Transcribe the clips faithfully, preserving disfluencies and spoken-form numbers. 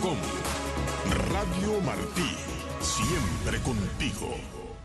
com. Radio Martí, siempre contigo.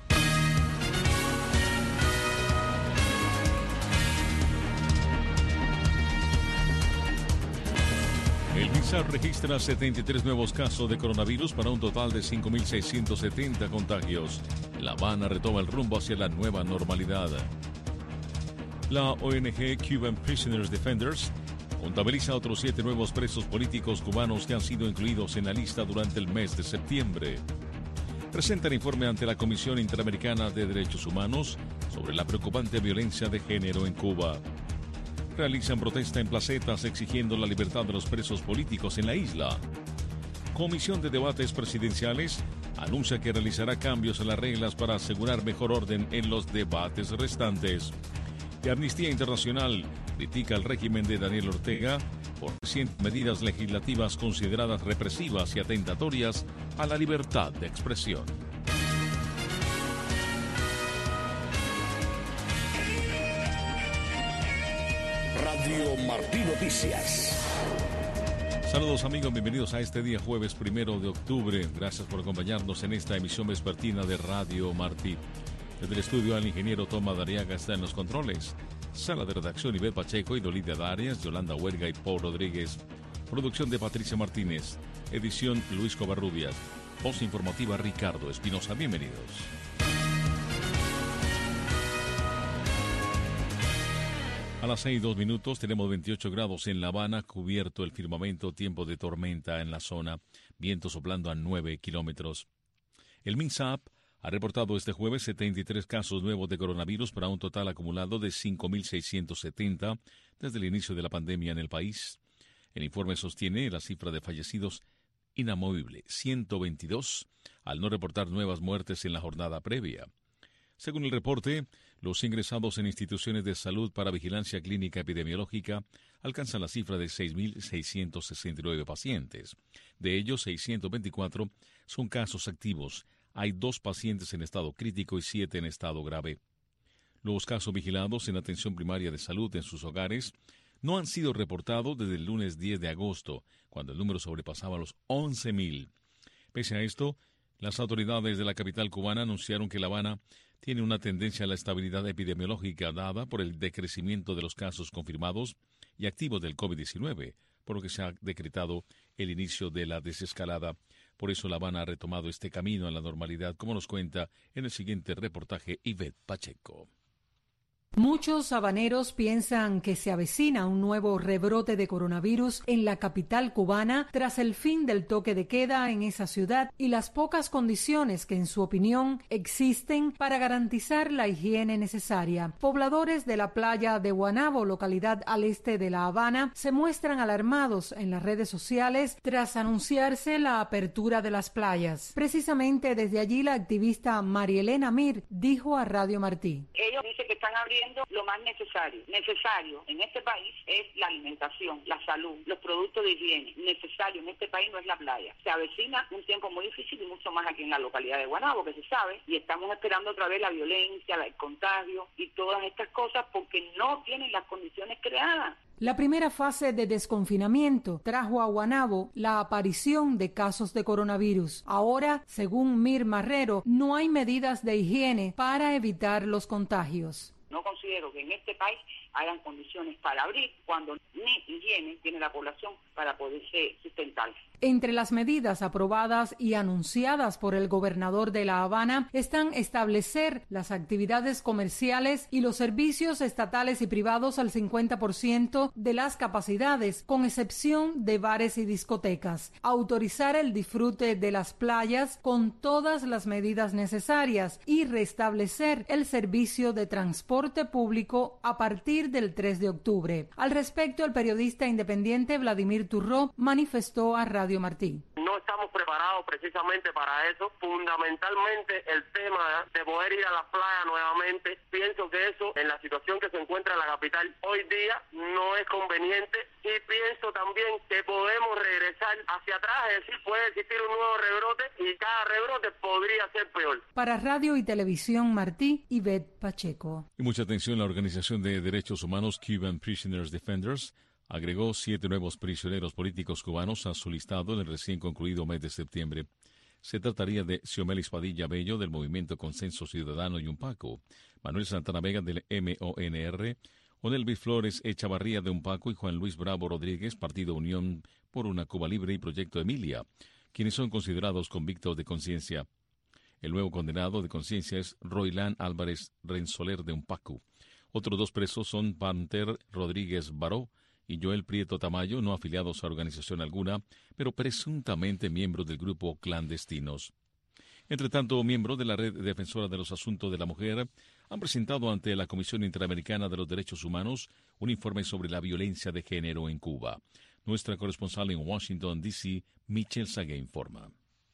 El MinSal registra setenta y tres nuevos casos de coronavirus para un total de cinco mil seiscientos setenta contagios. La Habana retoma el rumbo hacia la nueva normalidad. La O N G Cuban Prisoners Defenders contabiliza otros siete nuevos presos políticos cubanos que han sido incluidos en la lista durante el mes de septiembre. Presenta el informe ante la Comisión Interamericana de Derechos Humanos sobre la preocupante violencia de género en Cuba. Realizan protesta en placetas exigiendo la libertad de los presos políticos en la isla. Comisión de Debates Presidenciales anuncia que realizará cambios en las reglas para asegurar mejor orden en los debates restantes. Y Amnistía Internacional critica el régimen de Daniel Ortega por recientes medidas legislativas consideradas represivas y atentatorias a la libertad de expresión. Radio Martí Noticias. Saludos amigos, bienvenidos a este día jueves primero de octubre. Gracias por acompañarnos en esta emisión vespertina de Radio Martí. Desde el estudio al ingeniero Toma Dariaga está en los controles. Sala de redacción Ivette Pacheco y Dolida Darias, Yolanda Huerga y Paul Rodríguez. Producción de Patricia Martínez. Edición Luis Covarrubias. Voz informativa Ricardo Espinosa. Bienvenidos. A las seis y dos minutos tenemos veintiocho grados en La Habana, cubierto el firmamento, tiempo de tormenta en la zona, viento soplando a nueve kilómetros. El MinSap ha reportado este jueves setenta y tres casos nuevos de coronavirus para un total acumulado de cinco mil seiscientos setenta desde el inicio de la pandemia en el país. El informe sostiene la cifra de fallecidos inamovible, ciento veintidós, al no reportar nuevas muertes en la jornada previa. Según el reporte, los ingresados en instituciones de salud para vigilancia clínica epidemiológica alcanzan la cifra de seis mil seiscientos sesenta y nueve pacientes. De ellos, seiscientos veinticuatro son casos activos. Hay dos pacientes en estado crítico y siete en estado grave. Los casos vigilados en atención primaria de salud en sus hogares no han sido reportados desde el lunes diez de agosto, cuando el número sobrepasaba los once mil. Pese a esto, las autoridades de la capital cubana anunciaron que La Habana tiene una tendencia a la estabilidad epidemiológica dada por el decrecimiento de los casos confirmados y activos del COVID diecinueve, por lo que se ha decretado el inicio de la desescalada. Por eso La Habana ha retomado este camino a la normalidad, como nos cuenta en el siguiente reportaje Ivette Pacheco. Muchos habaneros piensan que se avecina un nuevo rebrote de coronavirus en la capital cubana tras el fin del toque de queda en esa ciudad y las pocas condiciones que, en su opinión, existen para garantizar la higiene necesaria. Pobladores de la playa de Guanabo, localidad al este de La Habana, se muestran alarmados en las redes sociales tras anunciarse la apertura de las playas. Precisamente desde allí la activista Marielena Mir dijo a Radio Martí. Ellos dicen que están abriendo lo más necesario. Necesario en este país es la alimentación, la salud, los productos de higiene. Necesario en este país no es la playa. Se avecina un tiempo muy difícil y mucho más aquí en la localidad de Guanabo, que se sabe, y estamos esperando otra vez la violencia, el contagio y todas estas cosas porque no tienen las condiciones creadas. La primera fase de desconfinamiento trajo a Guanabo la aparición de casos de coronavirus. Ahora, según Mir Marrero, no hay medidas de higiene para evitar los contagios. No considero que en este país hayan condiciones para abrir cuando ni higiene tiene la población para poderse sustentar. Entre las medidas aprobadas y anunciadas por el gobernador de La Habana están establecer las actividades comerciales y los servicios estatales y privados al cincuenta por ciento de las capacidades, con excepción de bares y discotecas. Autorizar el disfrute de las playas con todas las medidas necesarias y restablecer el servicio de transporte público a partir del tres de octubre. Al respecto, el periodista independiente Vladimir Turró manifestó a Radio Martí. No estamos preparados precisamente para eso. Fundamentalmente el tema de poder ir a la playa nuevamente, pienso que eso en la situación que se encuentra en la capital hoy día no es conveniente, y pienso también que podemos regresar hacia atrás, es decir, puede existir un nuevo rebrote y cada rebrote podría ser peor. Para Radio y Televisión Martí, Ivette Pacheco. Y mucha atención, la Organización de Derechos Humanos Cuban Prisoners Defenders Agregó siete nuevos prisioneros políticos cubanos a su listado en el recién concluido mes de septiembre. Se trataría de Xiomelis Padilla Bello, del Movimiento Consenso Ciudadano y Unpaco, Manuel Santana Vega, del M O N R, Onelvis Flores Echavarría, de Unpaco, y Juan Luis Bravo Rodríguez, Partido Unión por una Cuba Libre y Proyecto Emilia, quienes son considerados convictos de conciencia. El nuevo condenado de conciencia es Roilán Álvarez Renzoler, de Unpaco. Otros dos presos son Panter Rodríguez Baró y Joel Prieto Tamayo, no afiliados a organización alguna, pero presuntamente miembros del grupo Clandestinos. Entre tanto, miembros de la Red Defensora de los Asuntos de la Mujer han presentado ante la Comisión Interamericana de los Derechos Humanos un informe sobre la violencia de género en Cuba. Nuestra corresponsal en Washington, D C, Michelle Sague, informa.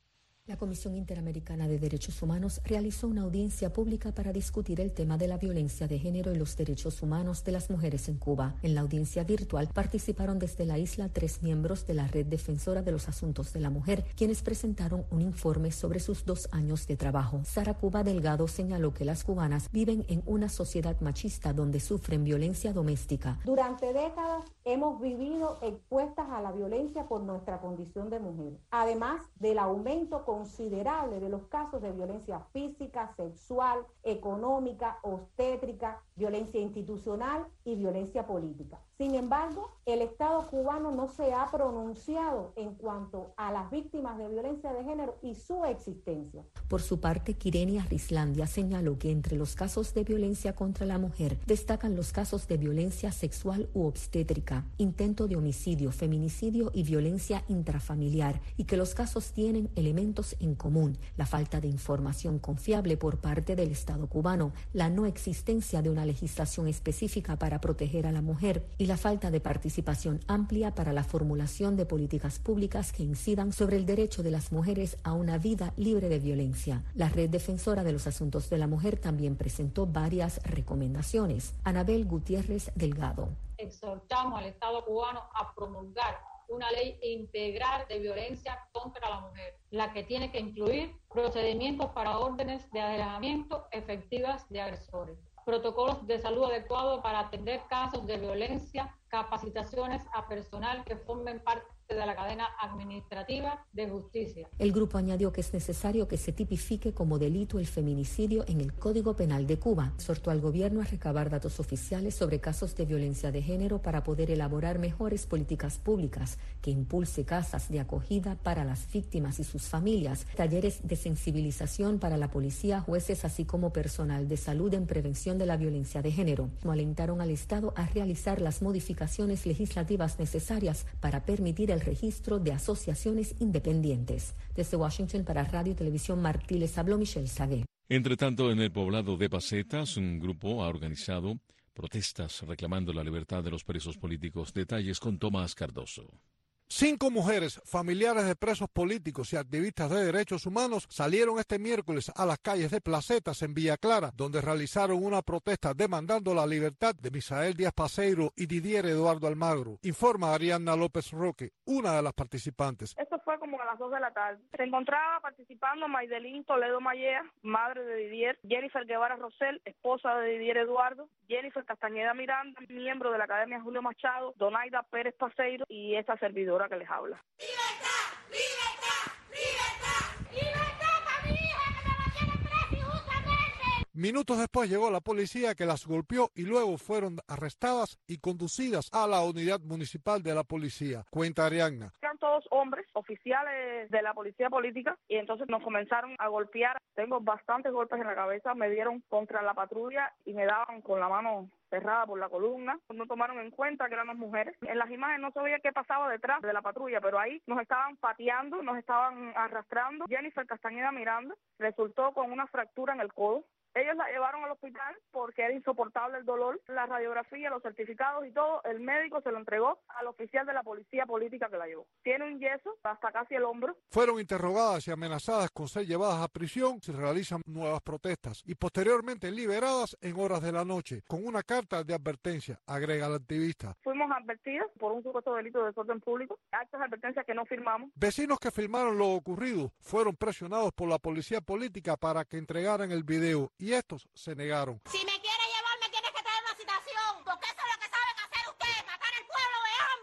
La Comisión Interamericana de Derechos Humanos realizó una audiencia pública para discutir el tema de la violencia de género y los derechos humanos de las mujeres en Cuba. En la audiencia virtual participaron desde la isla tres miembros de la Red Defensora de los Asuntos de la Mujer, quienes presentaron un informe sobre sus dos años de trabajo. Sara Cuba Delgado señaló que las cubanas viven en una sociedad machista donde sufren violencia doméstica. Durante décadas hemos vivido expuestas a la violencia por nuestra condición de mujer, además del aumento considerable de los casos de violencia física, sexual, económica, obstétrica, violencia institucional y violencia política. Sin embargo, el Estado cubano no se ha pronunciado en cuanto a las víctimas de violencia de género y su existencia. Por su parte, Quirenia Rislandia señaló que entre los casos de violencia contra la mujer destacan los casos de violencia sexual u obstétrica, intento de homicidio, feminicidio y violencia intrafamiliar, y que los casos tienen elementos en común: la falta de información confiable por parte del Estado cubano, la no existencia de una legislación específica para proteger a la mujer y la falta de participación amplia para la formulación de políticas públicas que incidan sobre el derecho de las mujeres a una vida libre de violencia. La Red Defensora de los Asuntos de la Mujer también presentó varias recomendaciones. Anabel Gutiérrez Delgado. Exhortamos al Estado cubano a promulgar una ley integral de violencia contra la mujer, la que tiene que incluir procedimientos para órdenes de alejamiento efectivas de agresores, protocolos de salud adecuados para atender casos de violencia, capacitaciones a personal que formen parte de la cadena administrativa de justicia. El grupo añadió que es necesario que se tipifique como delito el feminicidio en el Código Penal de Cuba. Exhortó al gobierno a recabar datos oficiales sobre casos de violencia de género para poder elaborar mejores políticas públicas, que impulse casas de acogida para las víctimas y sus familias, talleres de sensibilización para la policía, jueces, así como personal de salud en prevención de la violencia de género. Alentaron al Estado a realizar las modificaciones legislativas necesarias para permitir el el registro de asociaciones independientes. Desde Washington para Radio y Televisión Martí les habló Michelle Sagué. Entre tanto, en el poblado de Pacetas, un grupo ha organizado protestas reclamando la libertad de los presos políticos. Detalles con Tomás Cardoso. Cinco mujeres, familiares de presos políticos y activistas de derechos humanos salieron este miércoles a las calles de Placetas en Villa Clara, donde realizaron una protesta demandando la libertad de Misael Díaz Paseiro y Didier Eduardo Almagro. Informa Arianna López Roque, una de las participantes. Esto fue como a las dos de la tarde. Se encontraba participando Maydelín Toledo Mallea, madre de Didier, Jennifer Guevara Rosell, esposa de Didier Eduardo, Jennifer Castañeda Miranda, miembro de la Academia Julio Machado, Donaida Pérez Paseiro y esta servidora que les habla. ¡Libertad! ¡Libertad! ¡Libertad! ¡Libertad para mi hija que me la tienen presa injustamente! Minutos después llegó la policía, que las golpeó y luego fueron arrestadas y conducidas a la unidad municipal de la policía. Cuenta Arianna. Eran todos hombres, oficiales de la policía política, y entonces nos comenzaron a golpear. Tengo bastantes golpes en la cabeza, me dieron contra la patrulla y me daban con la mano cerrada por la columna. No tomaron en cuenta que éramos mujeres. En las imágenes no se veía qué pasaba detrás de la patrulla, pero ahí nos estaban pateando, nos estaban arrastrando. Jennifer Castañeda Miranda resultó con una fractura en el codo. Ellos la llevaron al hospital porque era insoportable el dolor. La radiografía, los certificados y todo, el médico se lo entregó al oficial de la policía política que la llevó. Tiene un yeso hasta casi el hombro. Fueron interrogadas y amenazadas con ser llevadas a prisión si realizan nuevas protestas y posteriormente liberadas en horas de la noche con una carta de advertencia, agrega la activista. Fuimos advertidas por un supuesto delito de desorden público, actas de advertencia que no firmamos. Vecinos que filmaron lo ocurrido fueron presionados por la policía política para que entregaran el video y estos se negaron. Si me quiere llevar, me tiene que traer una citación, porque eso es lo que saben hacer ustedes, matar al pueblo de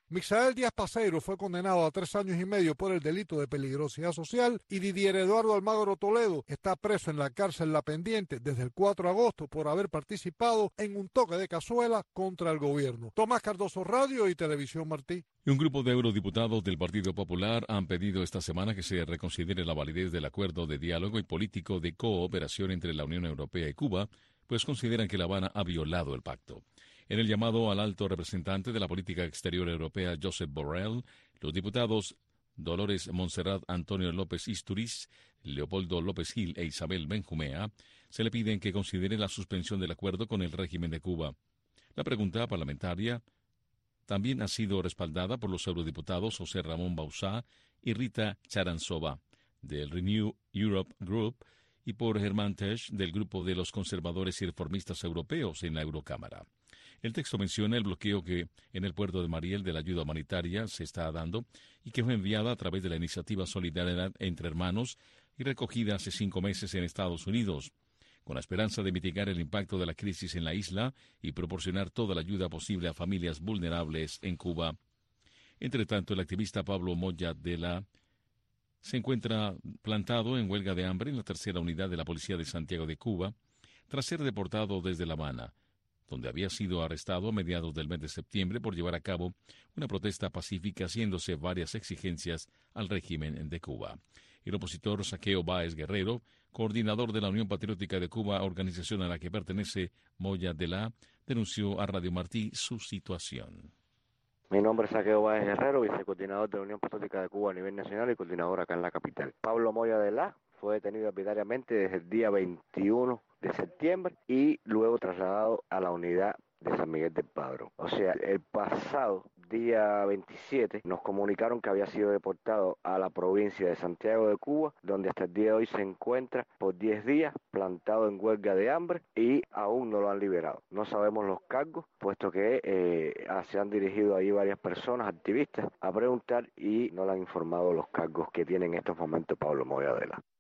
Misael Díaz Paseiro fue condenado a tres años y medio por el delito de peligrosidad social y Didier Eduardo Almagro Toledo está preso en la cárcel La Pendiente desde el cuatro de agosto por haber participado en un toque de cazuela contra el gobierno. Tomás Cardoso, Radio y Televisión Martí. Un grupo de eurodiputados del Partido Popular han pedido esta semana que se reconsidere la validez del acuerdo de diálogo y político de cooperación entre la Unión Europea y Cuba, pues consideran que La Habana ha violado el pacto. En el llamado al alto representante de la política exterior europea, Josep Borrell, los diputados Dolores Montserrat, Antonio López Istúriz, Leopoldo López Gil e Isabel Benjumea se le piden que considere la suspensión del acuerdo con el régimen de Cuba. La pregunta parlamentaria también ha sido respaldada por los eurodiputados José Ramón Bauzá y Rita Charanzova, del Renew Europe Group, y por Germán Tesch, del Grupo de los Conservadores y Reformistas Europeos en la Eurocámara. El texto menciona el bloqueo que en el puerto de Mariel de la ayuda humanitaria se está dando y que fue enviada a través de la iniciativa Solidaridad entre Hermanos y recogida hace cinco meses en Estados Unidos, con la esperanza de mitigar el impacto de la crisis en la isla y proporcionar toda la ayuda posible a familias vulnerables en Cuba. Entre tanto, el activista Pablo Moya de la se encuentra plantado en huelga de hambre en la tercera unidad de la Policía de Santiago de Cuba, tras ser deportado desde La Habana, donde había sido arrestado a mediados del mes de septiembre por llevar a cabo una protesta pacífica haciéndose varias exigencias al régimen de Cuba. El opositor Saqueo Báez Guerrero, coordinador de la Unión Patriótica de Cuba, organización a la que pertenece Moya de la, denunció a Radio Martí su situación. Mi nombre es Saqueo Báez Guerrero, vicecoordinador de la Unión Patriótica de Cuba a nivel nacional y coordinador acá en la capital. Pablo Moya de la fue detenido arbitrariamente desde el día veintiuno de septiembre y luego trasladado a la unidad de San Miguel del Padrón. O sea, el pasado día veintisiete nos comunicaron que había sido deportado a la provincia de Santiago de Cuba, donde hasta el día de hoy se encuentra por diez días plantado en huelga de hambre y aún no lo han liberado. No sabemos los cargos, puesto que eh, se han dirigido ahí varias personas, activistas, a preguntar y no le han informado los cargos que tiene en estos momentos Pablo Moya de la.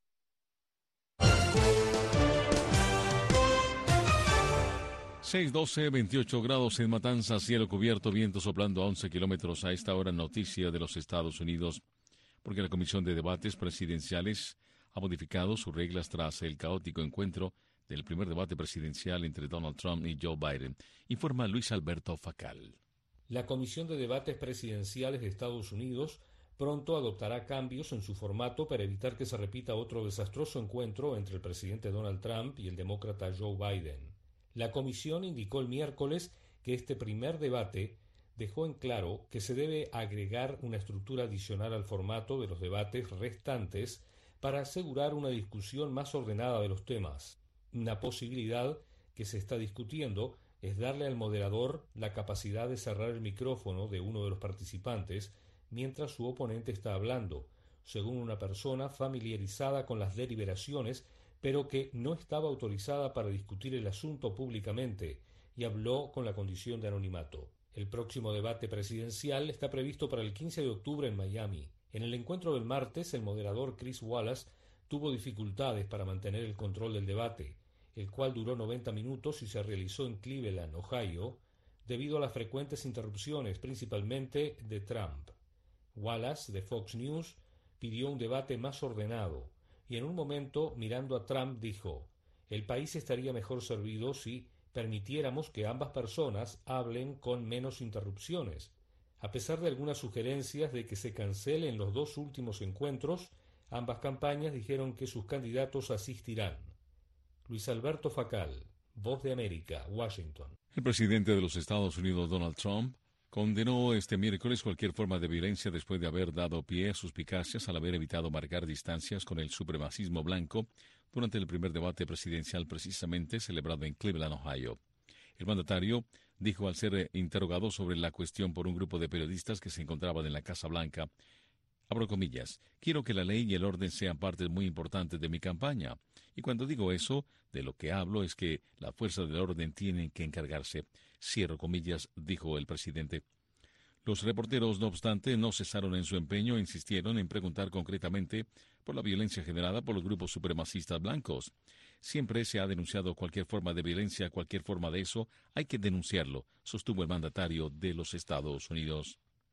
seis doce, veintiocho grados en Matanzas, cielo cubierto, viento soplando a once kilómetros a esta hora. Noticia de los Estados Unidos, porque la Comisión de Debates Presidenciales ha modificado sus reglas tras el caótico encuentro del primer debate presidencial entre Donald Trump y Joe Biden, informa Luis Alberto Facal. La Comisión de Debates Presidenciales de Estados Unidos pronto adoptará cambios en su formato para evitar que se repita otro desastroso encuentro entre el presidente Donald Trump y el demócrata Joe Biden. La comisión indicó el miércoles que este primer debate dejó en claro que se debe agregar una estructura adicional al formato de los debates restantes para asegurar una discusión más ordenada de los temas. Una posibilidad que se está discutiendo es darle al moderador la capacidad de cerrar el micrófono de uno de los participantes mientras su oponente está hablando, según una persona familiarizada con las deliberaciones, pero que no estaba autorizada para discutir el asunto públicamente y habló con la condición de anonimato. El próximo debate presidencial está previsto para el quince de octubre en Miami. En el encuentro del martes, el moderador Chris Wallace tuvo dificultades para mantener el control del debate, el cual duró noventa minutos y se realizó en Cleveland, Ohio, debido a las frecuentes interrupciones, principalmente de Trump. Wallace, de Fox News, pidió un debate más ordenado, y en un momento, mirando a Trump, dijo: «El país estaría mejor servido si permitiéramos que ambas personas hablen con menos interrupciones». A pesar de algunas sugerencias de que se cancelen los dos últimos encuentros, ambas campañas dijeron que sus candidatos asistirán. Luis Alberto Facal, Voz de América, Washington. El presidente de los Estados Unidos, Donald Trump, condenó este miércoles cualquier forma de violencia después de haber dado pie a suspicacias al haber evitado marcar distancias con el supremacismo blanco durante el primer debate presidencial precisamente celebrado en Cleveland, Ohio. El mandatario dijo al ser interrogado sobre la cuestión por un grupo de periodistas que se encontraban en la Casa Blanca, abro comillas, «Quiero que la ley y el orden sean partes muy importantes de mi campaña. Y cuando digo eso, de lo que hablo es que las fuerzas del orden tienen que encargarse». Cierro comillas, dijo el presidente. Los reporteros, no obstante, no cesaron en su empeño e insistieron en preguntar concretamente por la violencia generada por los grupos supremacistas blancos. Siempre se ha denunciado cualquier forma de violencia, cualquier forma de eso, hay que denunciarlo, sostuvo el mandatario de los Estados Unidos.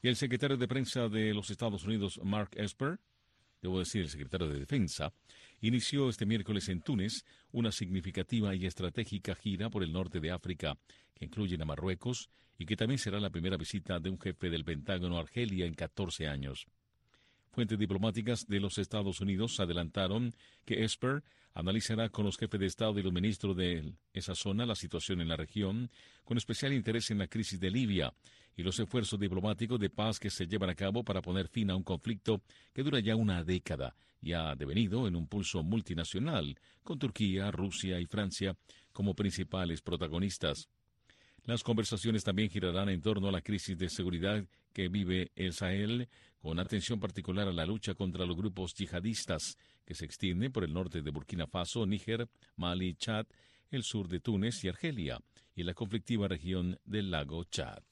Y el secretario de Prensa de los Estados Unidos, Mark Esper, debo decir el secretario de Defensa, inició este miércoles en Túnez una significativa y estratégica gira por el norte de África, que incluye a Marruecos y que también será la primera visita de un jefe del Pentágono a Argelia en catorce años. Fuentes diplomáticas de los Estados Unidos adelantaron que Esper analizará con los jefes de Estado y los ministros de esa zona la situación en la región, con especial interés en la crisis de Libia y los esfuerzos diplomáticos de paz que se llevan a cabo para poner fin a un conflicto que dura ya una década y ha devenido en un pulso multinacional, con Turquía, Rusia y Francia como principales protagonistas. Las conversaciones también girarán en torno a la crisis de seguridad que vive el Sahel, con atención particular a la lucha contra los grupos yihadistas que se extienden por el norte de Burkina Faso, Níger, Mali, Chad, el sur de Túnez y Argelia, y la conflictiva región del lago Chad.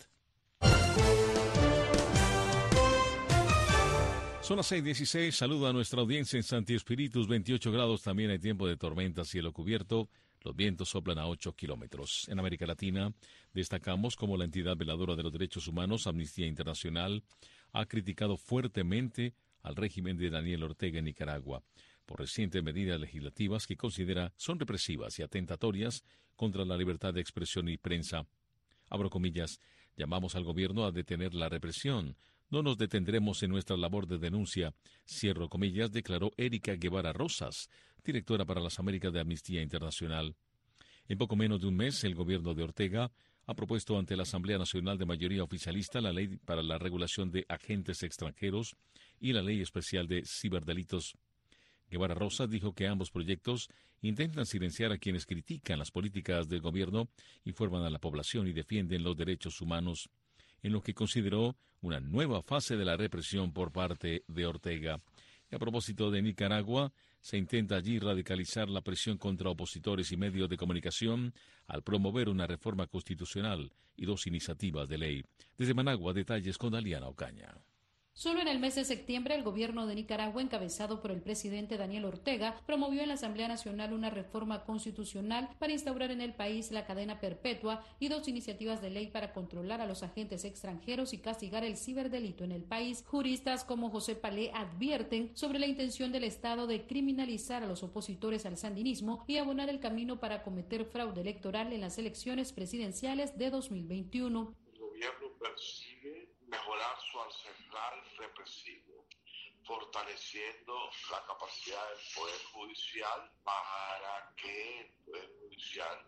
Son las seis dieciséis, saludo a nuestra audiencia en Santi Espíritus, veintiocho grados, también hay tiempo de tormenta, cielo cubierto. Los vientos soplan a ocho kilómetros. En América Latina, destacamos como la entidad veladora de los derechos humanos, Amnistía Internacional, ha criticado fuertemente al régimen de Daniel Ortega en Nicaragua por recientes medidas legislativas que considera son represivas y atentatorias contra la libertad de expresión y prensa. Abro comillas, llamamos al gobierno a detener la represión. No nos detendremos en nuestra labor de denuncia, cierro comillas, declaró Erika Guevara Rosas, directora para las Américas de Amnistía Internacional. En poco menos de un mes, el gobierno de Ortega ha propuesto ante la Asamblea Nacional de Mayoría Oficialista la Ley para la Regulación de Agentes Extranjeros y la Ley Especial de Ciberdelitos. Guevara Rosas dijo que ambos proyectos intentan silenciar a quienes critican las políticas del gobierno, informan a la población y defienden los derechos humanos, en lo que consideró una nueva fase de la represión por parte de Ortega. Y a propósito de Nicaragua, se intenta allí radicalizar la presión contra opositores y medios de comunicación al promover una reforma constitucional y dos iniciativas de ley. Desde Managua, detalles con Daliana Ocaña. Solo en el mes de septiembre, el gobierno de Nicaragua, encabezado por el presidente Daniel Ortega, promovió en la Asamblea Nacional una reforma constitucional para instaurar en el país la cadena perpetua y dos iniciativas de ley para controlar a los agentes extranjeros y castigar el ciberdelito en el país. Juristas como José Palé advierten sobre la intención del Estado de criminalizar a los opositores al sandinismo y abonar el camino para cometer fraude electoral en las elecciones presidenciales de dos mil veintiuno. El gobierno persigue mejorar su arsenal represivo, fortaleciendo la capacidad del Poder Judicial para que el Poder Judicial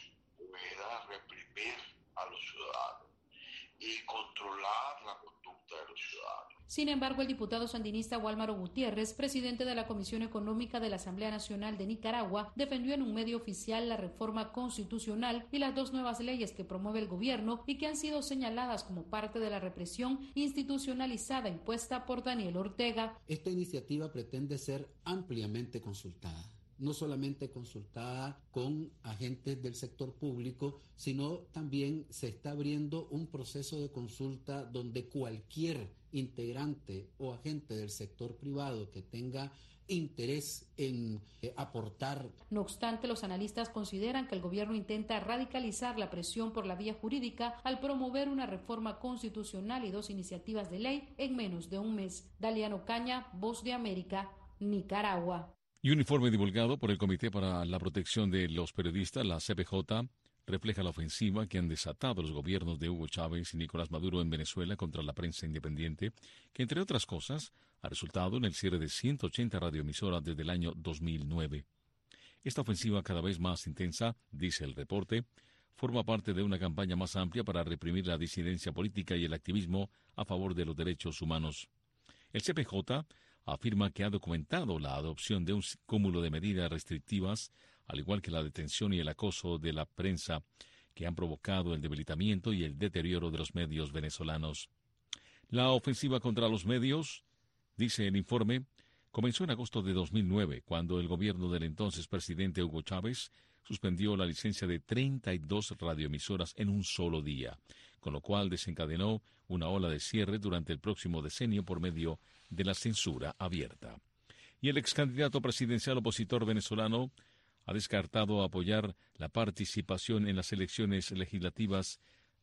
pueda reprimir a los ciudadanos y controlar la conducta de los ciudadanos. Sin embargo, el diputado sandinista Wálmaro Gutiérrez, presidente de la Comisión Económica de la Asamblea Nacional de Nicaragua, defendió en un medio oficial la reforma constitucional y las dos nuevas leyes que promueve el gobierno y que han sido señaladas como parte de la represión institucionalizada impuesta por Daniel Ortega. Esta iniciativa pretende ser ampliamente consultada. No solamente consultada con agentes del sector público, sino también se está abriendo un proceso de consulta donde cualquier integrante o agente del sector privado que tenga interés en eh, aportar. No obstante, los analistas consideran que el gobierno intenta radicalizar la presión por la vía jurídica al promover una reforma constitucional y dos iniciativas de ley en menos de un mes. Daliana Ocaña, Voz de América, Nicaragua. Y un informe divulgado por el Comité para la Protección de los Periodistas, la C P J, refleja la ofensiva que han desatado los gobiernos de Hugo Chávez y Nicolás Maduro en Venezuela contra la prensa independiente, que entre otras cosas ha resultado en el cierre de ciento ochenta radioemisoras desde el año dos mil nueve. Esta ofensiva, cada vez más intensa, dice el reporte, forma parte de una campaña más amplia para reprimir la disidencia política y el activismo a favor de los derechos humanos. El C P J afirma que ha documentado la adopción de un cúmulo de medidas restrictivas, al igual que la detención y el acoso de la prensa, que han provocado el debilitamiento y el deterioro de los medios venezolanos. La ofensiva contra los medios, dice el informe, comenzó en agosto de dos mil nueve, cuando el gobierno del entonces presidente Hugo Chávez suspendió la licencia de treinta y dos radioemisoras en un solo día, con lo cual desencadenó una ola de cierre durante el próximo decenio por medio de la censura abierta. Y el ex candidato presidencial opositor venezolano ha descartado apoyar la participación en las elecciones legislativas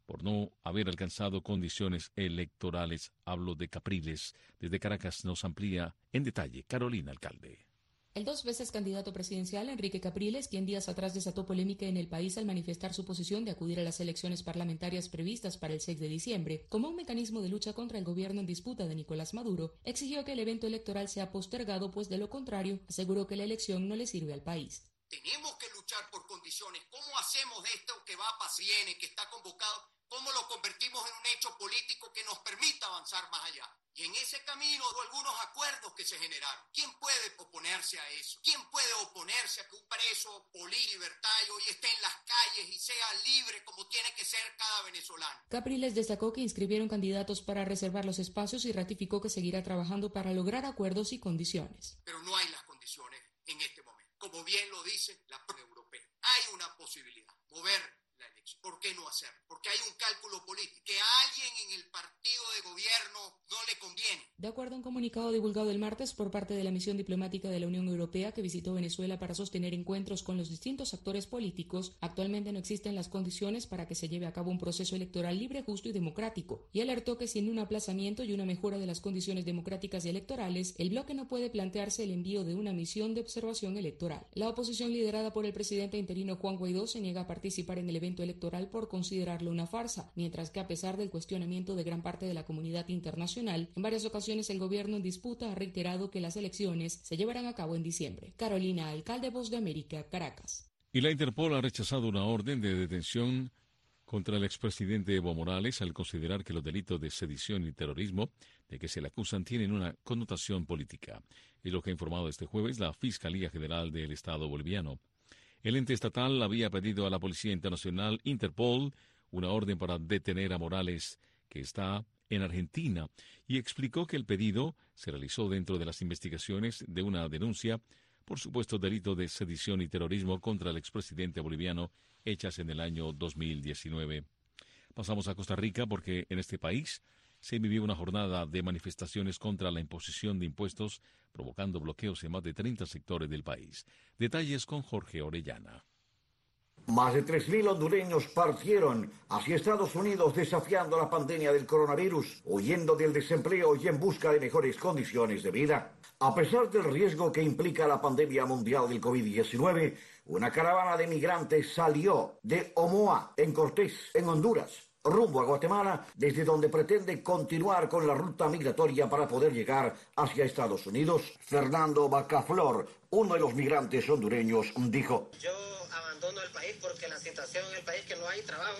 por no haber alcanzado condiciones electorales. Hablo de Capriles. Desde Caracas nos amplía en detalle Carolina Alcalde. El dos veces candidato presidencial Enrique Capriles, quien días atrás desató polémica en el país al manifestar su posición de acudir a las elecciones parlamentarias previstas para el seis de diciembre como un mecanismo de lucha contra el gobierno en disputa de Nicolás Maduro, exigió que el evento electoral sea postergado, pues de lo contrario aseguró que la elección no le sirve al país. Tenemos que luchar por condiciones. ¿Cómo hacemos esto que va para viene, que está convocado? ¿Cómo lo convertimos en un hecho político que nos permita avanzar más allá? Y en ese camino hubo algunos acuerdos que se generaron. ¿Quién puede oponerse a eso? ¿Quién puede oponerse a que un preso político libertario hoy esté en las calles y sea libre como tiene que ser cada venezolano? Capriles destacó que inscribieron candidatos para reservar los espacios y ratificó que seguirá trabajando para lograr acuerdos y condiciones. Pero no hay las condiciones en este momento. Como bien lo dice la Unión Europea, hay una posibilidad, mover la elección. ¿Por qué no hacerlo? Porque hay un cálculo político que a alguien en el partido de gobierno no le conviene. De acuerdo a un comunicado divulgado el martes por parte de la misión diplomática de la Unión Europea que visitó Venezuela para sostener encuentros con los distintos actores políticos, actualmente no existen las condiciones para que se lleve a cabo un proceso electoral libre, justo y democrático, y alertó que sin un aplazamiento y una mejora de las condiciones democráticas y electorales, el bloque no puede plantearse el envío de una misión de observación electoral. La oposición liderada por el presidente interino Juan Guaidó se niega a participar en el evento electoral por considerarlo una farsa, mientras que a pesar del cuestionamiento de gran parte de la comunidad internacional, en varias ocasiones el gobierno en disputa ha reiterado que las elecciones se llevarán a cabo en diciembre. Carolina Alcalde, Voz de América, Caracas. Y la Interpol ha rechazado una orden de detención contra el expresidente Evo Morales al considerar que los delitos de sedición y terrorismo de que se le acusan tienen una connotación política. Es lo que ha informado este jueves la Fiscalía General del Estado boliviano. El ente estatal había pedido a la Policía Internacional Interpol una orden para detener a Morales, que está en Argentina, y explicó que el pedido se realizó dentro de las investigaciones de una denuncia por supuesto delito de sedición y terrorismo contra el expresidente boliviano hechas en el año dos mil diecinueve. Pasamos a Costa Rica porque en este país se vivió una jornada de manifestaciones contra la imposición de impuestos, provocando bloqueos en más de treinta sectores del país. Detalles con Jorge Orellana. Más de tres mil hondureños partieron hacia Estados Unidos desafiando la pandemia del coronavirus, huyendo del desempleo y en busca de mejores condiciones de vida. A pesar del riesgo que implica la pandemia mundial del COVID diecinueve, una caravana de migrantes salió de Omoa, en Cortés, en Honduras, rumbo a Guatemala, desde donde pretende continuar con la ruta migratoria para poder llegar hacia Estados Unidos. Fernando Bacaflor, uno de los migrantes hondureños, dijo: Yo abandono el país porque la situación en el país que no hay trabajo,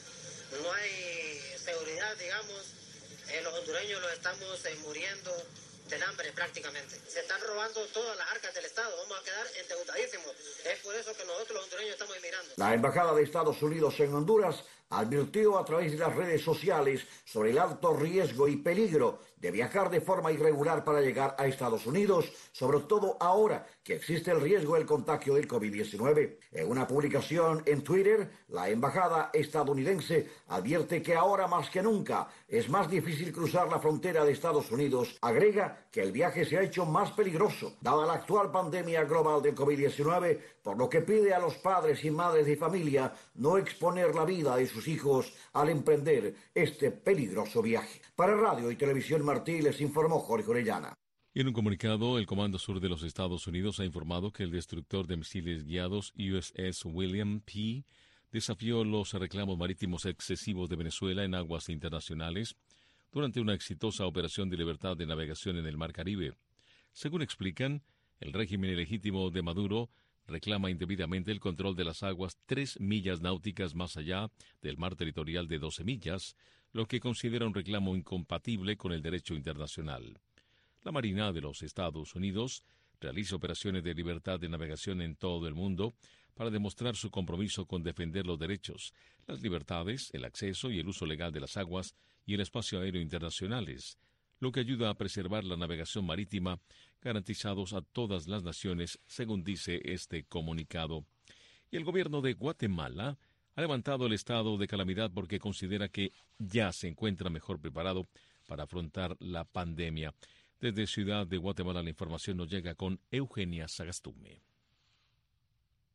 no hay seguridad, digamos. Eh, los hondureños los estamos eh, muriendo del hambre prácticamente. Se están robando todas las arcas del Estado, vamos a quedar endeudadísimos. Es por eso que nosotros los hondureños estamos emigrando. La Embajada de Estados Unidos en Honduras advirtió a través de las redes sociales sobre el alto riesgo y peligro de viajar de forma irregular para llegar a Estados Unidos, sobre todo ahora que existe el riesgo del contagio del COVID diecinueve. En una publicación en Twitter, la embajada estadounidense advierte que ahora más que nunca es más difícil cruzar la frontera de Estados Unidos. Agrega que el viaje se ha hecho más peligroso, dada la actual pandemia global del COVID diecinueve, por lo que pide a los padres y madres de familia no exponer la vida de sus hijos al emprender este peligroso viaje. Para Radio y Televisión Martí les informó Jorge Orellana. Y en un comunicado, el Comando Sur de los Estados Unidos ha informado que el destructor de misiles guiados U S S William P. desafió los reclamos marítimos excesivos de Venezuela en aguas internacionales durante una exitosa operación de libertad de navegación en el Mar Caribe. Según explican, el régimen ilegítimo de Maduro reclama indebidamente el control de las aguas tres millas náuticas más allá del mar territorial de doce millas, lo que considera un reclamo incompatible con el derecho internacional. La Marina de los Estados Unidos realiza operaciones de libertad de navegación en todo el mundo para demostrar su compromiso con defender los derechos, las libertades, el acceso y el uso legal de las aguas y el espacio aéreo internacionales, lo que ayuda a preservar la navegación marítima garantizados a todas las naciones, según dice este comunicado. Y el gobierno de Guatemala ha levantado el estado de calamidad porque considera que ya se encuentra mejor preparado para afrontar la pandemia. Desde Ciudad de Guatemala la información nos llega con Eugenia Sagastume.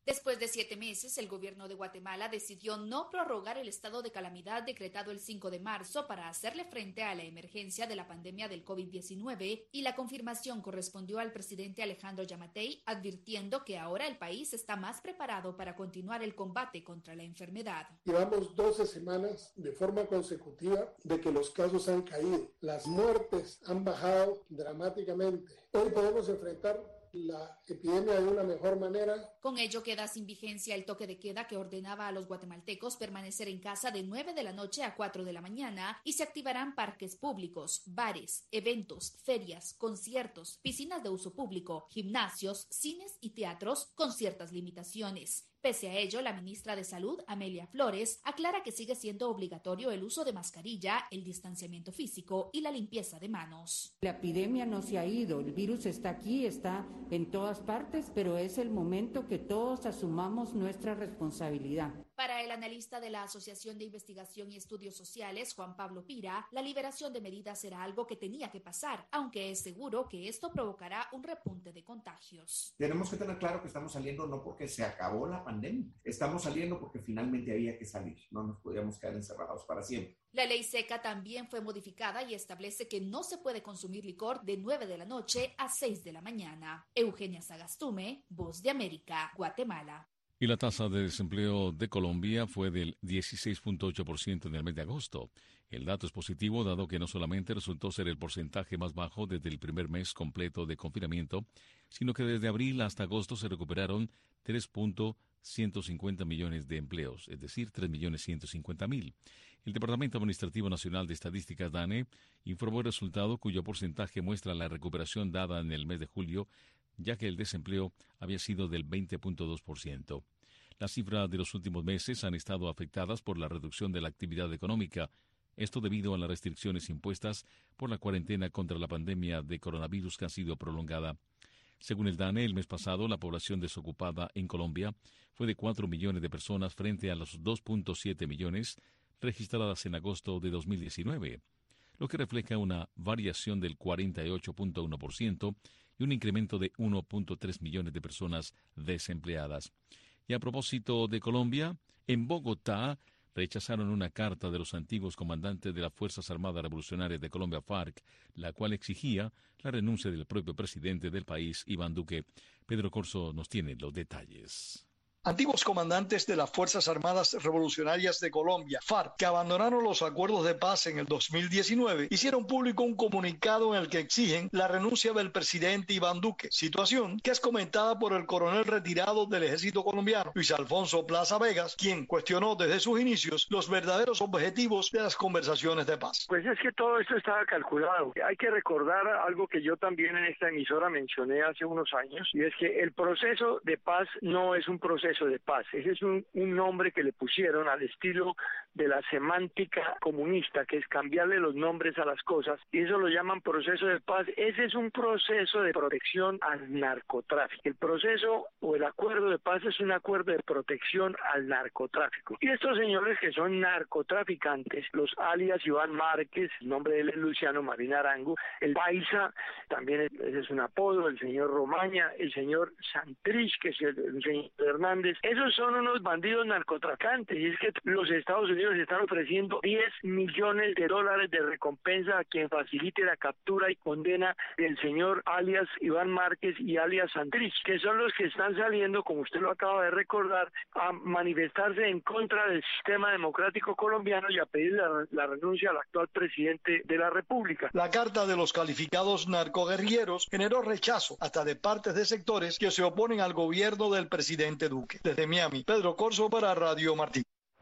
Después de siete meses, el gobierno de Guatemala decidió no prorrogar el estado de calamidad decretado el cinco de marzo para hacerle frente a la emergencia de la pandemia del COVID diecinueve, y la confirmación correspondió al presidente Alejandro Yamatei, advirtiendo que ahora el país está más preparado para continuar el combate contra la enfermedad. Llevamos doce semanas de forma consecutiva de que los casos han caído, las muertes han bajado dramáticamente. Hoy podemos enfrentar la epidemia de una mejor manera. Con ello queda sin vigencia el toque de queda que ordenaba a los guatemaltecos permanecer en casa de nueve de la noche a cuatro de la mañana, y se activarán parques públicos, bares, eventos, ferias, conciertos, piscinas de uso público, gimnasios, cines y teatros con ciertas limitaciones. Pese a ello, la ministra de Salud, Amelia Flores, aclara que sigue siendo obligatorio el uso de mascarilla, el distanciamiento físico y la limpieza de manos. La epidemia no se ha ido, el virus está aquí, está en todas partes, pero es el momento que todos asumamos nuestra responsabilidad. Para el analista de la Asociación de Investigación y Estudios Sociales, Juan Pablo Pira, la liberación de medidas era algo que tenía que pasar, aunque es seguro que esto provocará un repunte de contagios. Tenemos que tener claro que estamos saliendo no porque se acabó la pandemia, estamos saliendo porque finalmente había que salir, no nos podíamos quedar encerrados para siempre. La ley seca también fue modificada y establece que no se puede consumir licor de nueve de la noche a seis de la mañana. Eugenia Sagastume, Voz de América, Guatemala. Y la tasa de desempleo de Colombia fue del dieciséis punto ocho por ciento en el mes de agosto. El dato es positivo dado que no solamente resultó ser el porcentaje más bajo desde el primer mes completo de confinamiento, sino que desde abril hasta agosto se recuperaron tres punto ciento cincuenta millones de empleos, es decir, tres millones ciento cincuenta mil. El Departamento Administrativo Nacional de Estadísticas, DANE, informó el resultado cuyo porcentaje muestra la recuperación dada en el mes de julio, ya que el desempleo había sido del veinte punto dos por ciento. Las cifras de los últimos meses han estado afectadas por la reducción de la actividad económica, esto debido a las restricciones impuestas por la cuarentena contra la pandemia de coronavirus que ha sido prolongada. Según el DANE, el mes pasado la población desocupada en Colombia fue de cuatro millones de personas frente a los dos punto siete millones registradas en agosto de dos mil diecinueve, lo que refleja una variación del cuarenta y ocho punto uno por ciento y un incremento de uno punto tres millones de personas desempleadas. Y a propósito de Colombia, en Bogotá rechazaron una carta de los antiguos comandantes de las Fuerzas Armadas Revolucionarias de Colombia, FARC, la cual exigía la renuncia del propio presidente del país, Iván Duque. Pedro Corso nos tiene los detalles. Antiguos comandantes de las Fuerzas Armadas Revolucionarias de Colombia, FARC, que abandonaron los acuerdos de paz en el dos mil diecinueve, hicieron público un comunicado en el que exigen la renuncia del presidente Iván Duque, situación que es comentada por el coronel retirado del ejército colombiano, Luis Alfonso Plaza Vegas, quien cuestionó desde sus inicios los verdaderos objetivos de las conversaciones de paz. Pues es que todo esto estaba calculado. Hay que recordar algo que yo también en esta emisora mencioné hace unos años, y es que el proceso de paz no es un proceso de paz. Ese es un, un nombre que le pusieron al estilo de la semántica comunista, que es cambiarle los nombres a las cosas, y eso lo llaman proceso de paz. Ese es un proceso de protección al narcotráfico. El proceso o el acuerdo de paz es un acuerdo de protección al narcotráfico. Y estos señores que son narcotraficantes, los alias Iván Márquez, el nombre de él es Luciano Marín Arango, el Paisa, también es, ese es un apodo, el señor Romaña, el señor Santrich, que es el, el señor Hernández. Esos son unos bandidos narcotraficantes, y es que los Estados Unidos están ofreciendo diez millones de dólares de recompensa a quien facilite la captura y condena del señor alias Iván Márquez y alias Santrich, que son los que están saliendo, como usted lo acaba de recordar, a manifestarse en contra del sistema democrático colombiano y a pedir la, la renuncia al actual presidente de la República. La carta de los calificados narcoguerrilleros generó rechazo hasta de partes de sectores que se oponen al gobierno del presidente Duque. Desde Miami, Pedro Corso para Radio Martí.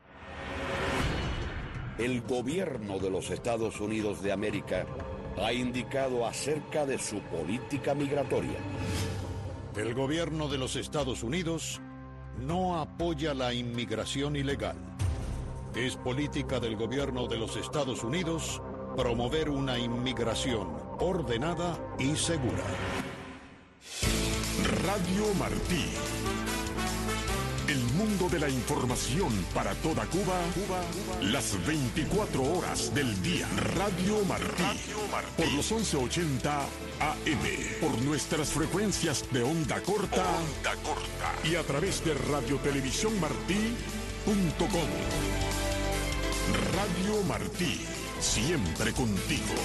El gobierno de los Estados Unidos de América ha indicado acerca de su política migratoria. El gobierno de los Estados Unidos no apoya la inmigración ilegal. Es política del gobierno de los Estados Unidos promover una inmigración ordenada y segura. Radio Martí. El mundo de la información para toda Cuba, Cuba, las veinticuatro horas del día. Radio Martí, Radio Martí. Por los once ochenta A M, por nuestras frecuencias de onda corta, onda corta y a través de radiotelevisión martí punto com. Radio Martí, siempre contigo.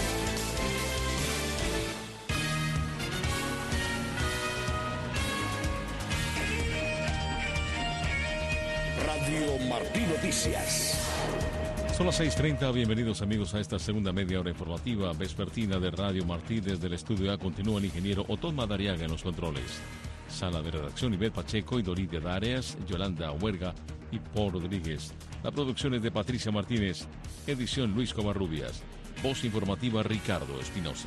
Radio Martí Noticias. Son las seis treinta, bienvenidos amigos a esta segunda media hora informativa vespertina de Radio Martí. Desde el estudio A continúa el ingeniero Otón Madariaga en los controles. Sala de redacción Ivette Pacheco y Doridia Darias, Yolanda Huerga y Paul Rodríguez. La producción es de Patricia Martínez, edición Luis Covarrubias, voz informativa Ricardo Espinosa.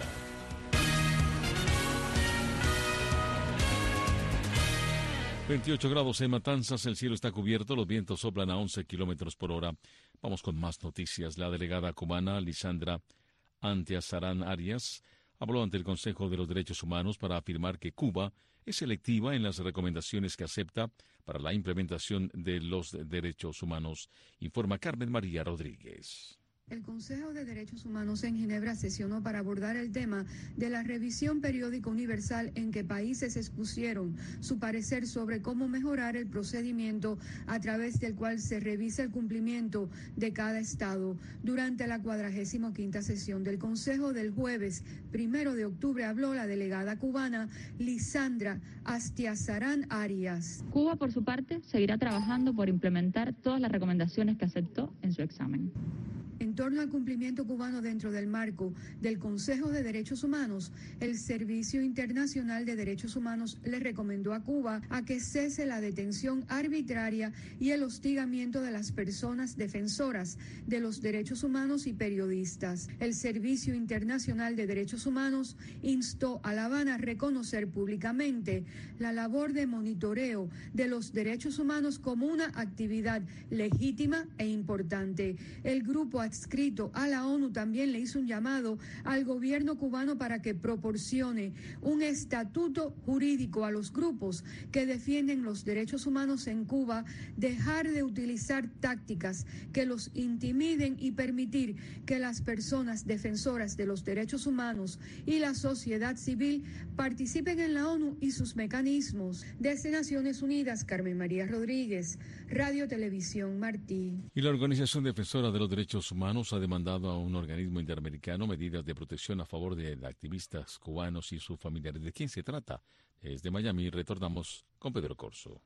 veintiocho grados en Matanzas, el cielo está cubierto, los vientos soplan a once kilómetros por hora. Vamos con más noticias. La delegada cubana Lisandra Antiazarán Arias habló ante el Consejo de los Derechos Humanos para afirmar que Cuba es selectiva en las recomendaciones que acepta para la implementación de los derechos humanos, informa Carmen María Rodríguez. El Consejo de Derechos Humanos en Ginebra sesionó para abordar el tema de la revisión periódica universal en que países expusieron su parecer sobre cómo mejorar el procedimiento a través del cual se revisa el cumplimiento de cada Estado. Durante la cuadragésima quinta sesión del Consejo del jueves primero de octubre habló la delegada cubana Lisandra Antiazarán Arias. Cuba, por su parte, seguirá trabajando por implementar todas las recomendaciones que aceptó en su examen. En torno al cumplimiento cubano dentro del marco del Consejo de Derechos Humanos, el Servicio Internacional de Derechos Humanos le recomendó a Cuba a que cese la detención arbitraria y el hostigamiento de las personas defensoras de los derechos humanos y periodistas. El Servicio Internacional de Derechos Humanos instó a La Habana a reconocer públicamente la labor de monitoreo de los derechos humanos como una actividad legítima e importante. El grupo adscrito a la ONU también le hizo un llamado al gobierno cubano para que proporcione un estatuto jurídico a los grupos que defienden los derechos humanos en Cuba, dejar de utilizar tácticas que los intimiden y permitir que las personas defensoras de los derechos humanos y la sociedad civil participen en la ONU y sus mecanismos. Desde Naciones Unidas, Carmen María Rodríguez, Radio Televisión Martí. Y la Organización Defensora de los Derechos Humanos ha demandado a un organismo interamericano medidas de protección a favor de activistas cubanos y sus familiares. ¿De quién se trata? Desde Miami retornamos con Pedro Corso.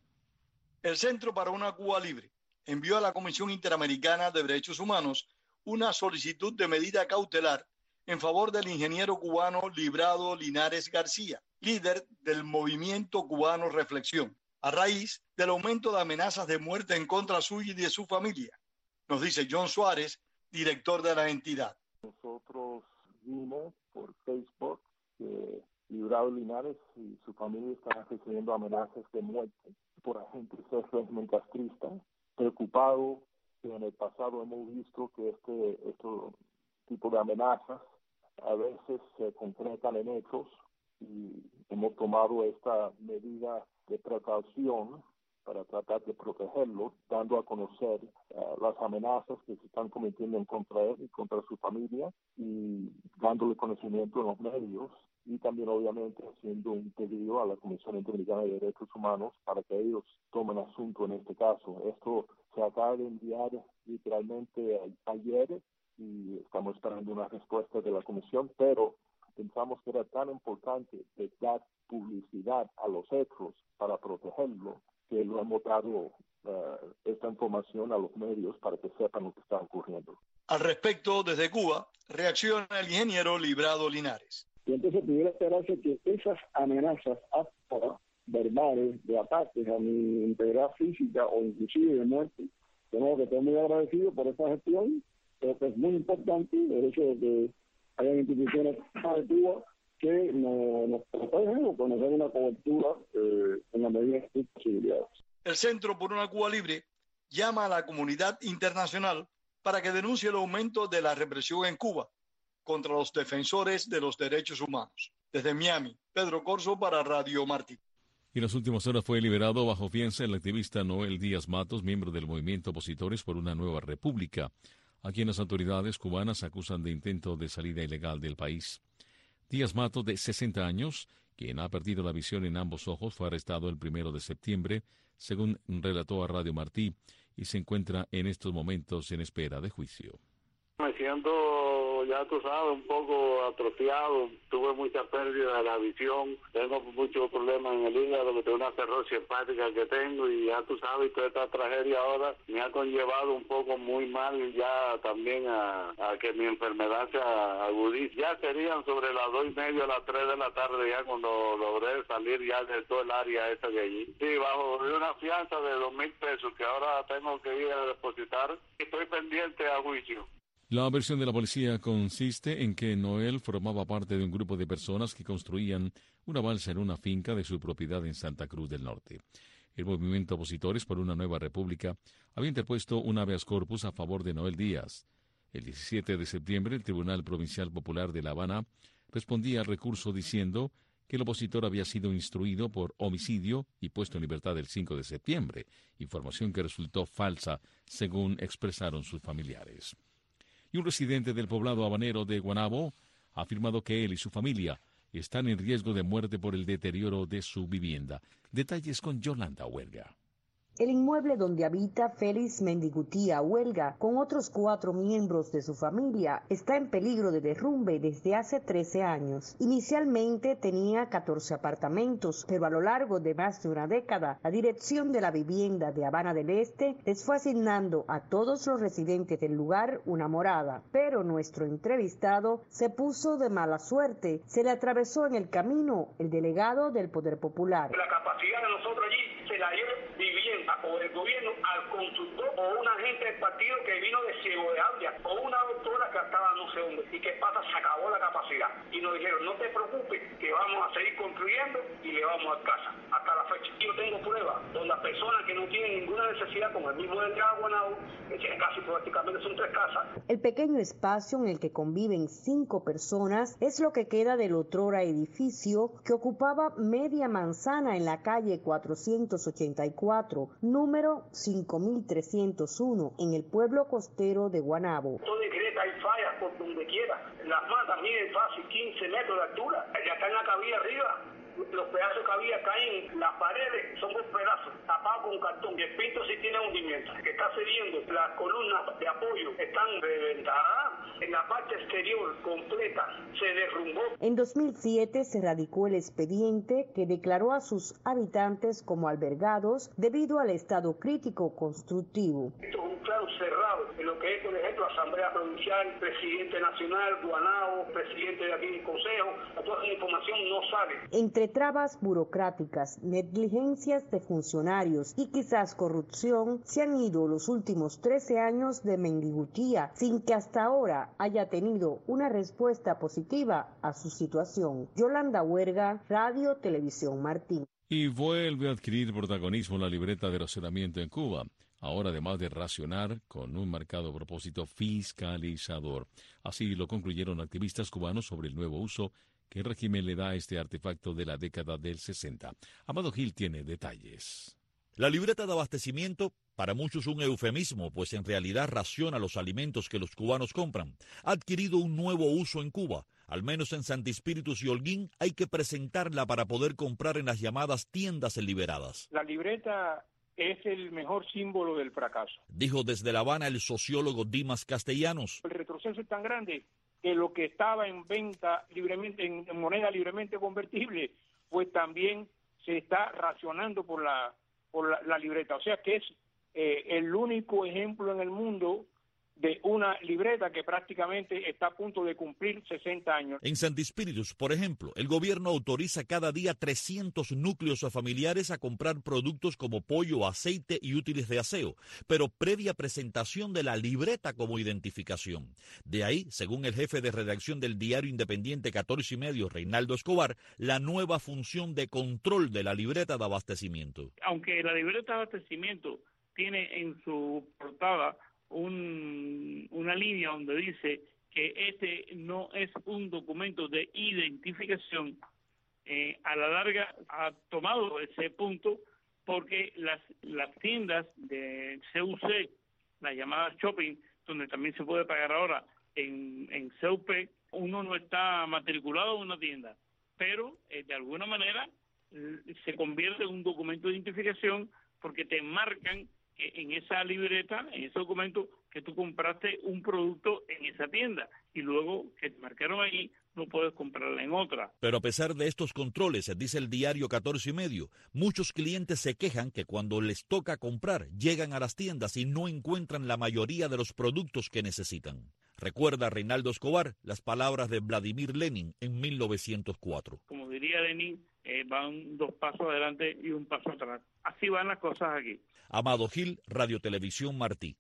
El Centro para una Cuba Libre envió a la Comisión Interamericana de Derechos Humanos una solicitud de medida cautelar en favor del ingeniero cubano Librado Linares García, líder del movimiento cubano Reflexión, a raíz del aumento de amenazas de muerte en contra suya y de su familia. Nos dice John Suárez, director de la entidad. Nosotros vimos por Facebook que Librado Linares y su familia están recibiendo amenazas de muerte por agentes del régimen castrista. Preocupado que en el pasado hemos visto que este, este tipo de amenazas a veces se concretan en hechos y hemos tomado esta medida de precaución para tratar de protegerlo, dando a conocer uh, las amenazas que se están cometiendo en contra él y contra su familia y dándole conocimiento en los medios y también obviamente haciendo un pedido a la Comisión Interamericana de Derechos Humanos para que ellos tomen asunto en este caso. Esto se acaba de enviar literalmente a, ayer y estamos esperando una respuesta de la Comisión, pero pensamos que era tan importante de dar publicidad a los hechos para protegerlo que lo hemos dado uh, esta información a los medios para que sepan lo que está ocurriendo. Al respecto, desde Cuba, reacciona el ingeniero Librado Linares. Y entonces pudiera esperarse que esas amenazas hasta verbales de ataques a mi integridad física o inclusive de muerte, tengo que estar muy agradecido por esta gestión. Creo que es muy importante el hecho de que hayan instituciones de Cuba que nos, nos protegen o que nos den una cobertura eh, en la medida de sus posibilidades. El Centro por una Cuba Libre llama a la comunidad internacional para que denuncie el aumento de la represión en Cuba contra los defensores de los derechos humanos. Desde Miami, Pedro Corso para Radio Martí. Y en las últimas horas fue liberado bajo fianza el activista Noel Díaz Matos, miembro del movimiento Opositores por una Nueva República, a quien las autoridades cubanas acusan de intento de salida ilegal del país. Díaz Matos, de sesenta años, quien ha perdido la visión en ambos ojos, fue arrestado el primero de septiembre, según relató a Radio Martí, y se encuentra en estos momentos en espera de juicio. Me siento, ya tú sabes, un poco atrofiado, tuve mucha pérdida de la visión, tengo muchos problemas en el hígado, que tengo una cirrosis hepática que tengo, y ya tú sabes, toda esta tragedia ahora me ha conllevado un poco muy mal ya también a, a que mi enfermedad se agudice. Ya serían sobre las dos y media, las tres de la tarde ya cuando logré salir ya de todo el área esa de allí. Sí, bajo una fianza de dos mil pesos que ahora tengo que ir a depositar, estoy pendiente a juicio. La versión de la policía consiste en que Noel formaba parte de un grupo de personas que construían una balsa en una finca de su propiedad en Santa Cruz del Norte. El movimiento Opositores por una Nueva República había interpuesto un habeas corpus a favor de Noel Díaz. El diecisiete de septiembre, el Tribunal Provincial Popular de La Habana respondía al recurso diciendo que el opositor había sido instruido por homicidio y puesto en libertad el cinco de septiembre, información que resultó falsa, según expresaron sus familiares. Y un residente del poblado habanero de Guanabo ha afirmado que él y su familia están en riesgo de muerte por el deterioro de su vivienda. Detalles con Yolanda Huelga. El inmueble donde habita Félix Mendigutía Huelga, con otros cuatro miembros de su familia, está en peligro de derrumbe desde hace trece años. Inicialmente tenía catorce apartamentos, pero a lo largo de más de una década, la Dirección de la Vivienda de Habana del Este les fue asignando a todos los residentes del lugar una morada. Pero nuestro entrevistado se puso de mala suerte. Se le atravesó en el camino el delegado del Poder Popular. La capacidad de nosotros allí se la dio vivienda o el gobierno al consultor o un agente del partido que vino de Ciego de Ávila o una doctora que estaba no sé dónde. ¿Y qué pasa? Se acabó la capacidad. Y nos dijeron, no te preocupes, que vamos a seguir construyendo y le vamos a casa. Hasta la fecha. Yo tengo pruebas donde las personas que no tienen ninguna necesidad, como el mismo del Guanabo, que casi prácticamente son tres casas. El pequeño espacio en el que conviven cinco personas es lo que queda del otrora edificio que ocupaba media manzana en la calle cuatrocientos ochenta y cuatro, número cinco mil trescientos uno, en el pueblo costero de Guanabo. Todo es grieta, hay fallas por donde quiera. Las matas miden fácil quince metros de altura. Ya está en la cabilla arriba. Los pedazos que había caen, las paredes son dos pedazos, tapados con cartón. Y el pinto sí tiene hundimiento, que está cediendo. Las columnas de apoyo están reventadas. En la parte exterior completa se derrumbó. En dos mil siete se radicó el expediente que declaró a sus habitantes como albergados debido al estado crítico constructivo. Esto es un claro cerrado en lo que es, por ejemplo, Asamblea Provincial, Presidente Nacional, Guanabo, Presidente de aquí del Consejo. Toda esa información no sale. Entre trabas burocráticas, negligencias de funcionarios y quizás corrupción, se han ido los últimos trece años de Mendigutía sin que hasta ahora haya tenido una respuesta positiva a su situación. Yolanda Huerga, Radio Televisión Martín. Y vuelve a adquirir protagonismo la libreta de racionamiento en Cuba, ahora además de racionar con un marcado propósito fiscalizador. Así lo concluyeron activistas cubanos sobre el nuevo uso que el régimen le da a este artefacto de la década del sesenta. Amado Gil tiene detalles. La libreta de abastecimiento, para muchos un eufemismo, pues en realidad raciona los alimentos que los cubanos compran, ha adquirido un nuevo uso en Cuba. Al menos en Santi Espíritus y Holguín hay que presentarla para poder comprar en las llamadas tiendas liberadas. La libreta es el mejor símbolo del fracaso, dijo desde La Habana el sociólogo Dimas Castellanos. El retroceso es tan grande que lo que estaba en venta libremente, en moneda libremente convertible, pues también se está racionando por la por la, la libreta. O sea que es eh, el único ejemplo en el mundo de una libreta que prácticamente está a punto de cumplir sesenta años. En Santi Espíritus, por ejemplo, el gobierno autoriza cada día trescientos núcleos familiares a comprar productos como pollo, aceite y útiles de aseo, pero previa presentación de la libreta como identificación. De ahí, según el jefe de redacción del diario independiente catorce y medio, Reinaldo Escobar, la nueva función de control de la libreta de abastecimiento. Aunque la libreta de abastecimiento tiene en su portada Un, una línea donde dice que este no es un documento de identificación, eh, a la larga ha tomado ese punto porque las, las tiendas de C U C, las llamadas shopping, donde también se puede pagar ahora en, en C U P, uno no está matriculado en una tienda, pero eh, de alguna manera eh, se convierte en un documento de identificación porque te marcan que en esa libreta, en ese documento, que tú compraste un producto en esa tienda y luego que te marcaron ahí, no puedes comprarla en otra. Pero a pesar de estos controles, dice el diario catorce y medio, muchos clientes se quejan que cuando les toca comprar, llegan a las tiendas y no encuentran la mayoría de los productos que necesitan. Recuerda Reinaldo Escobar las palabras de Vladimir Lenin en mil novecientos cuatro. Como diría Lenin, eh, van dos pasos adelante y un paso atrás. Así van las cosas aquí. Amado Gil, Radio Televisión Martí.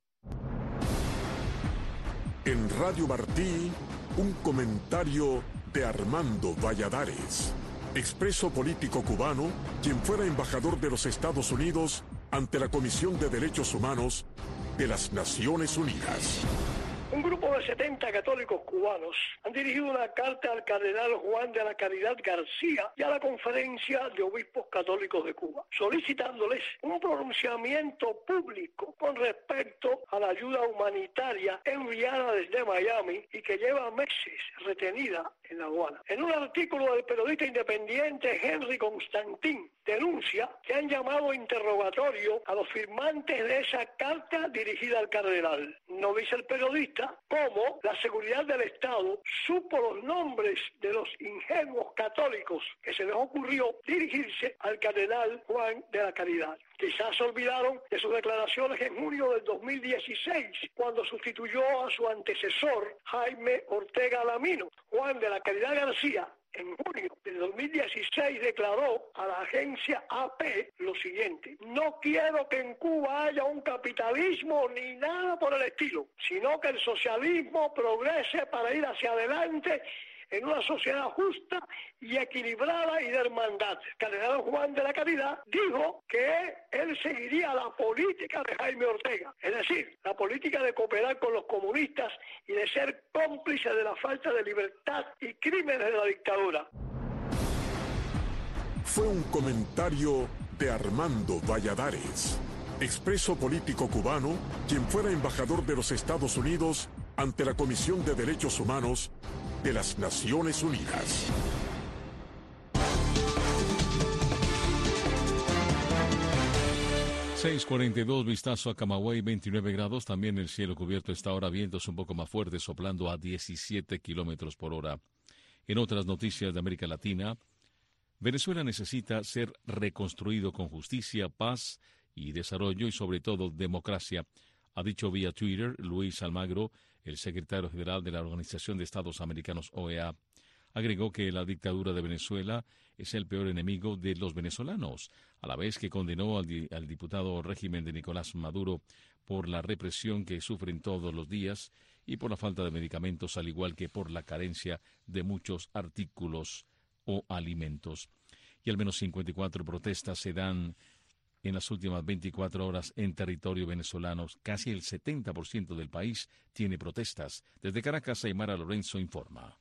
En Radio Martí, un comentario de Armando Valladares, expreso político cubano, quien fuera embajador de los Estados Unidos ante la Comisión de Derechos Humanos de las Naciones Unidas. Un grupo de setenta católicos cubanos han dirigido una carta al cardenal Juan de la Caridad García y a la Conferencia de Obispos Católicos de Cuba, solicitándoles un pronunciamiento público con respecto a la ayuda humanitaria enviada desde Miami y que lleva meses retenida en La Habana. En un artículo del periodista independiente Henry Constantin, denuncia que han llamado interrogatorio a los firmantes de esa carta dirigida al cardenal. No dice el periodista cómo la seguridad del Estado supo los nombres de los ingenuos católicos que se les ocurrió dirigirse al cardenal Juan de la Caridad. Quizás se olvidaron de sus declaraciones en junio del dos mil dieciséis, cuando sustituyó a su antecesor Jaime Ortega Lamino. Juan de la Caridad García, en junio del dos mil dieciséis, declaró a la agencia A P lo siguiente: no quiero que en Cuba haya un capitalismo ni nada por el estilo, sino que el socialismo progrese para ir hacia adelante en una sociedad justa y equilibrada y de hermandad. El cardenal Juan de la Caridad dijo que él seguiría la política de Jaime Ortega, es decir, la política de cooperar con los comunistas y de ser cómplice de la falta de libertad y crímenes de la dictadura. Fue un comentario de Armando Valladares, expreso político cubano, quien fuera embajador de los Estados Unidos ante la Comisión de Derechos Humanos de las Naciones Unidas. seis cuarenta y dos, vistazo a Camagüey, veintinueve grados. También el cielo cubierto está ahora, vientos un poco más fuertes, soplando a diecisiete kilómetros por hora. En otras noticias de América Latina, Venezuela necesita ser reconstruido con justicia, paz y desarrollo y sobre todo democracia, ha dicho vía Twitter Luis Almagro, el secretario general de la Organización de Estados Americanos O E A. Agregó que la dictadura de Venezuela es el peor enemigo de los venezolanos, a la vez que condenó al, di- al diputado régimen de Nicolás Maduro por la represión que sufren todos los días y por la falta de medicamentos, al igual que por la carencia de muchos artículos o alimentos. Y al menos cincuenta y cuatro protestas se dan en las últimas veinticuatro horas en territorio venezolano. Casi el setenta por ciento del país tiene protestas. Desde Caracas, Aymara Lorenzo informa.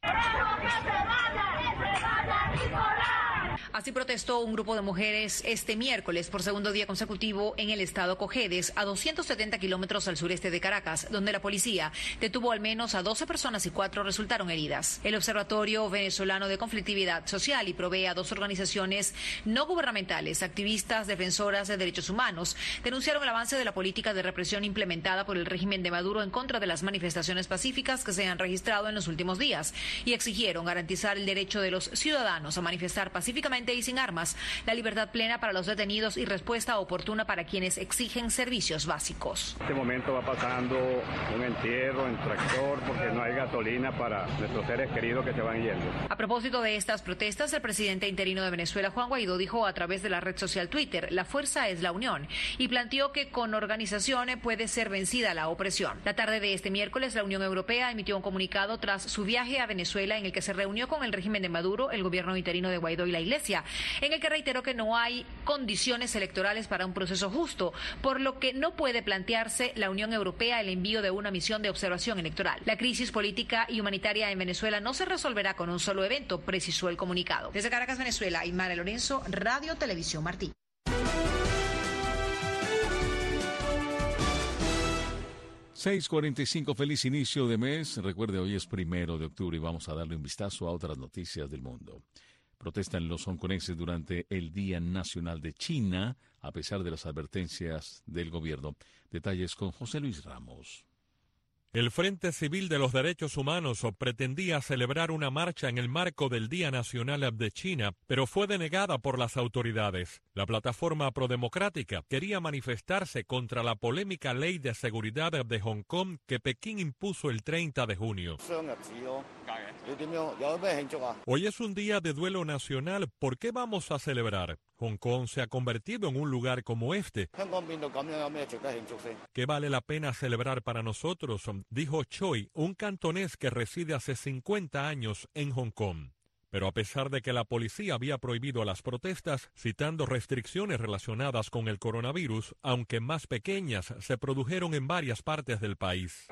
Así protestó un grupo de mujeres este miércoles por segundo día consecutivo en el estado Cojedes, a doscientos setenta kilómetros al sureste de Caracas, donde la policía detuvo al menos a doce personas y cuatro resultaron heridas. El Observatorio Venezolano de Conflictividad Social y provee a dos organizaciones no gubernamentales, activistas defensoras de derechos humanos, denunciaron el avance de la política de represión implementada por el régimen de Maduro en contra de las manifestaciones pacíficas que se han registrado en los últimos días y exigieron garantizar el derecho de los ciudadanos a manifestar pacíficamente y sin armas, la libertad plena para los detenidos y respuesta oportuna para quienes exigen servicios básicos. En este momento va pasando un entierro en tractor porque no hay gasolina para nuestros seres queridos que se van yendo. A propósito de estas protestas, el presidente interino de Venezuela, Juan Guaidó, dijo a través de la red social Twitter: la fuerza es la unión, y planteó que con organización puede ser vencida la opresión. La tarde de este miércoles, la Unión Europea emitió un comunicado tras su viaje a Venezuela Venezuela, en el que se reunió con el régimen de Maduro, el gobierno interino de Guaidó y la Iglesia, en el que reiteró que no hay condiciones electorales para un proceso justo, por lo que no puede plantearse la Unión Europea el envío de una misión de observación electoral. La crisis política y humanitaria en Venezuela no se resolverá con un solo evento, precisó el comunicado. Desde Caracas, Venezuela, Aymara Lorenzo, Radio Televisión Martí. seis cuarenta y cinco, feliz inicio de mes. Recuerde, hoy es primero de octubre y vamos a darle un vistazo a otras noticias del mundo. Protestan los hongkoneses durante el Día Nacional de China, a pesar de las advertencias del gobierno. Detalles con José Luis Ramos. El Frente Civil de los Derechos Humanos pretendía celebrar una marcha en el marco del Día Nacional de China, pero fue denegada por las autoridades. La plataforma prodemocrática quería manifestarse contra la polémica ley de seguridad de Hong Kong que Pekín impuso el treinta de junio. Hoy es un día de duelo nacional. ¿Por qué vamos a celebrar? Hong Kong se ha convertido en un lugar como este. ¿Qué vale la pena celebrar para nosotros?, dijo Choi, un cantonés que reside hace cincuenta años en Hong Kong. Pero a pesar de que la policía había prohibido las protestas, citando restricciones relacionadas con el coronavirus, aunque más pequeñas, se produjeron en varias partes del país.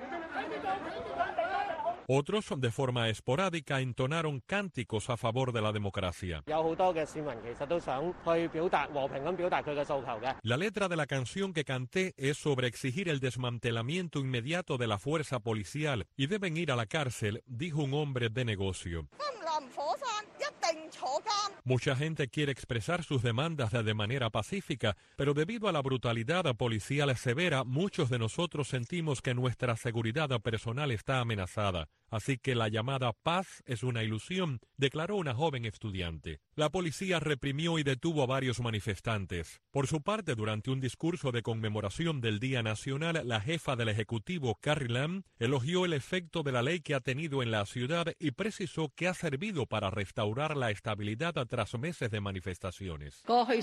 Otros, de forma esporádica, entonaron cánticos a favor de la democracia. La letra de la canción que canté es sobre exigir el desmantelamiento inmediato de la fuerza policial y deben ir a la cárcel, dijo un hombre de negocio. Mucha gente quiere expresar sus demandas de manera pacífica, pero debido a la brutalidad policial severa, muchos de nosotros sentimos que nuestra seguridad personal está amenazada. Así que la llamada paz es una ilusión, declaró una joven estudiante. La policía reprimió y detuvo a varios manifestantes. Por su parte, durante un discurso de conmemoración del Día Nacional, la jefa del Ejecutivo, Carrie Lam, elogió el efecto de la ley que ha tenido en la ciudad y precisó que ha servido para restaurar la estabilidad tras meses de manifestaciones.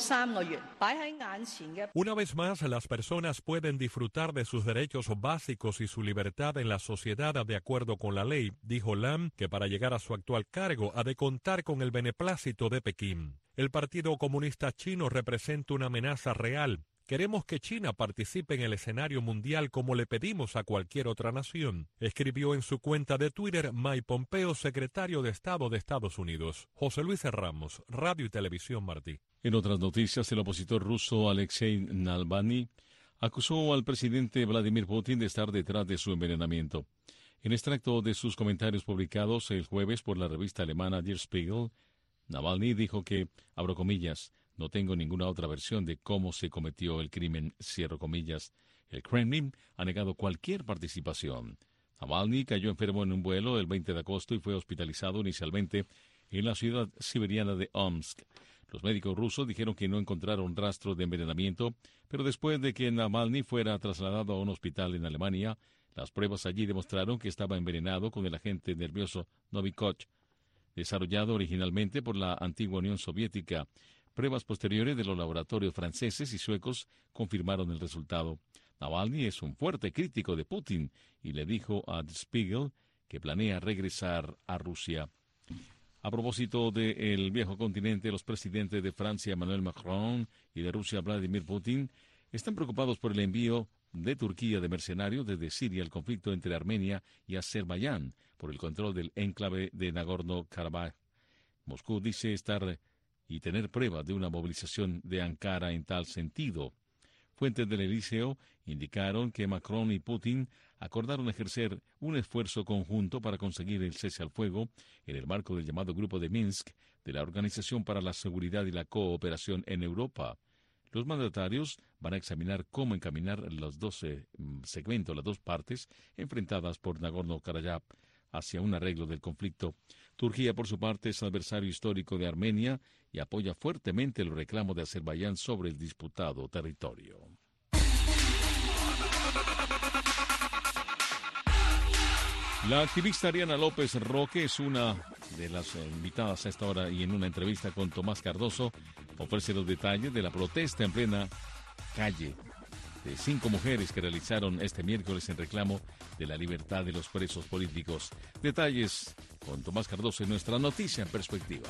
Una vez más, las personas pueden disfrutar de sus derechos básicos y su libertad en la sociedad de acuerdo con la ley, dijo Lam, que para llegar a su actual cargo ha de contar con el beneplácito de Pekín. El Partido Comunista Chino representa una amenaza real. Queremos que China participe en el escenario mundial como le pedimos a cualquier otra nación, escribió en su cuenta de Twitter Mike Pompeo, secretario de Estado de Estados Unidos. José Luis Ramos, Radio y Televisión Martí. En otras noticias, el opositor ruso Alexei Navalny acusó al presidente Vladimir Putin de estar detrás de su envenenamiento. En extracto de sus comentarios publicados el jueves por la revista alemana Der Spiegel, Navalny dijo que, abro comillas, no tengo ninguna otra versión de cómo se cometió el crimen, cierro comillas. El Kremlin ha negado cualquier participación. Navalny cayó enfermo en un vuelo el veinte de agosto y fue hospitalizado inicialmente en la ciudad siberiana de Omsk. Los médicos rusos dijeron que no encontraron rastro de envenenamiento, pero después de que Navalny fuera trasladado a un hospital en Alemania, las pruebas allí demostraron que estaba envenenado con el agente nervioso Novichok, desarrollado originalmente por la antigua Unión Soviética. Pruebas posteriores de los laboratorios franceses y suecos confirmaron el resultado. Navalny es un fuerte crítico de Putin y le dijo a Der Spiegel que planea regresar a Rusia. A propósito del viejo continente, los presidentes de Francia, Emmanuel Macron, y de Rusia, Vladimir Putin, están preocupados por el envío de Turquía de mercenarios desde Siria al conflicto entre Armenia y Azerbaiyán por el control del enclave de Nagorno-Karabaj. Moscú dice estar y tener pruebas de una movilización de Ankara en tal sentido. Fuentes del Eliseo indicaron que Macron y Putin acordaron ejercer un esfuerzo conjunto para conseguir el cese al fuego en el marco del llamado Grupo de Minsk de la Organización para la Seguridad y la Cooperación en Europa. Los mandatarios van a examinar cómo encaminar los dos eh, segmentos, las dos partes enfrentadas por Nagorno-Karabaj hacia un arreglo del conflicto. Turquía, por su parte, es adversario histórico de Armenia y apoya fuertemente los reclamos de Azerbaiyán sobre el disputado territorio. La activista Ariana López Roque es una de las invitadas a esta hora y en una entrevista con Tomás Cardoso ofrece los detalles de la protesta en plena calle de cinco mujeres que realizaron este miércoles en reclamo de la libertad de los presos políticos. Detalles con Tomás Cardoso y nuestra noticia en perspectiva.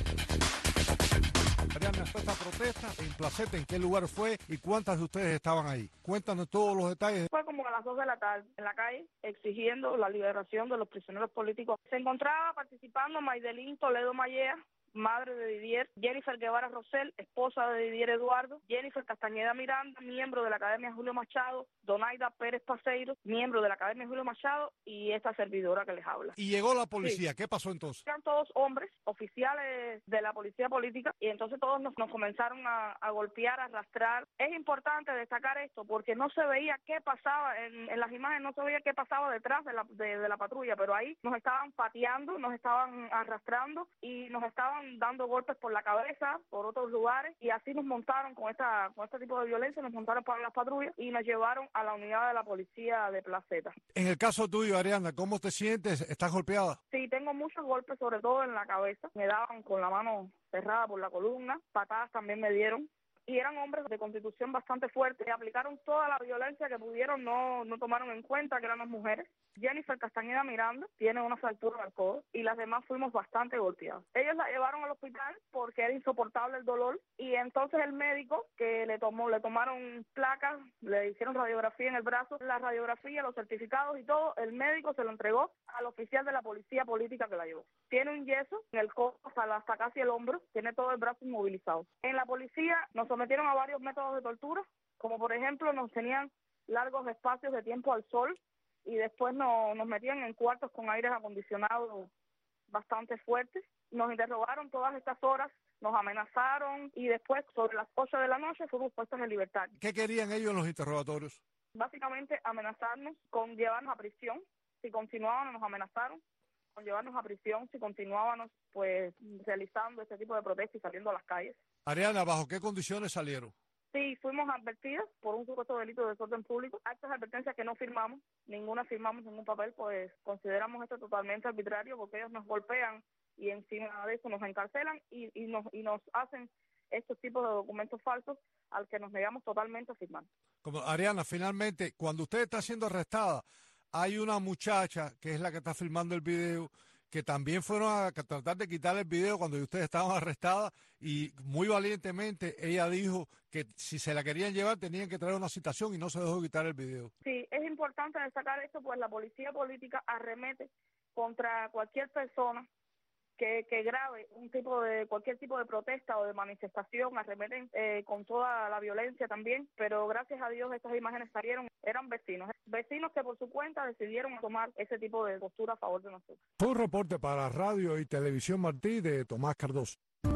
Ariana, esta protesta en Placeta, ¿en qué lugar fue y cuántas de ustedes estaban ahí? Cuéntanos todos los detalles. Fue como a las dos de la tarde en la calle exigiendo la liberación de los prisioneros políticos. Se encontraba participando Maydelín Toledo Mallea, madre de Didier, Jennifer Guevara Rosell, esposa de Didier Eduardo, Jennifer Castañeda Miranda, miembro de la Academia Julio Machado, Donaida Pérez Paseiro, miembro de la Academia Julio Machado, y esta servidora que les habla. Y llegó la policía, sí. ¿Qué pasó entonces? Eran todos hombres, oficiales de la policía política, y entonces todos nos, nos comenzaron a, a golpear, a arrastrar. Es importante destacar esto porque no se veía qué pasaba, en, en las imágenes no se veía qué pasaba detrás de la, de, de la patrulla, pero ahí nos estaban pateando, nos estaban arrastrando y nos estaban dando golpes por la cabeza, por otros lugares, y así nos montaron con esta con este tipo de violencia, nos montaron para las patrullas y nos llevaron a la unidad de la policía de Placeta. En el caso tuyo, Ariana, ¿cómo te sientes? ¿Estás golpeada? Sí, tengo muchos golpes, sobre todo en la cabeza. Me daban con la mano cerrada por la columna, patadas también me dieron. Y eran hombres de constitución bastante fuerte, aplicaron toda la violencia que pudieron, no no tomaron en cuenta que eran las mujeres. Jennifer Castañeda Miranda tiene una fractura al codo y las demás fuimos bastante golpeados. Ellos la llevaron al hospital porque era insoportable el dolor y entonces el médico que le tomó le tomaron placas, le hicieron radiografía en el brazo, la radiografía, los certificados y todo, el médico se lo entregó al oficial de la policía política que la llevó. Tiene un yeso en el codo hasta, hasta casi el hombro, tiene todo el brazo inmovilizado. En la policía nos sometieron a varios métodos de tortura, como por ejemplo nos tenían largos espacios de tiempo al sol y después no, nos metían en cuartos con aires acondicionados bastante fuertes. Nos interrogaron todas estas horas, nos amenazaron y después sobre las ocho de la noche fuimos puestos en libertad. ¿Qué querían ellos en los interrogatorios? Básicamente amenazarnos con llevarnos a prisión. Si continuábamos nos amenazaron con llevarnos a prisión si continuábamos pues realizando este tipo de protestas y saliendo a las calles. Ariana, ¿bajo qué condiciones salieron? Sí, fuimos advertidos por un supuesto delito de desorden público. Estas advertencias que no firmamos, ninguna firmamos en un papel, pues consideramos esto totalmente arbitrario porque ellos nos golpean y encima de eso nos encarcelan y, y, nos, y nos hacen estos tipos de documentos falsos al que nos negamos totalmente a firmar. Como Ariana, finalmente, cuando usted está siendo arrestada, hay una muchacha que es la que está filmando el video, que también fueron a tratar de quitarle el video cuando ustedes estaban arrestadas y muy valientemente ella dijo que si se la querían llevar tenían que traer una citación y no se dejó quitar el video. Sí, es importante destacar esto, pues la policía política arremete contra cualquier persona que, que grabe un tipo de cualquier tipo de protesta o de manifestación, arremeten eh, con toda la violencia también, pero gracias a Dios estas imágenes salieron, eran vecinos, vecinos que por su cuenta decidieron tomar ese tipo de postura a favor de nosotros. Fue un reporte para Radio y Televisión Martí de Tomás Cardoso.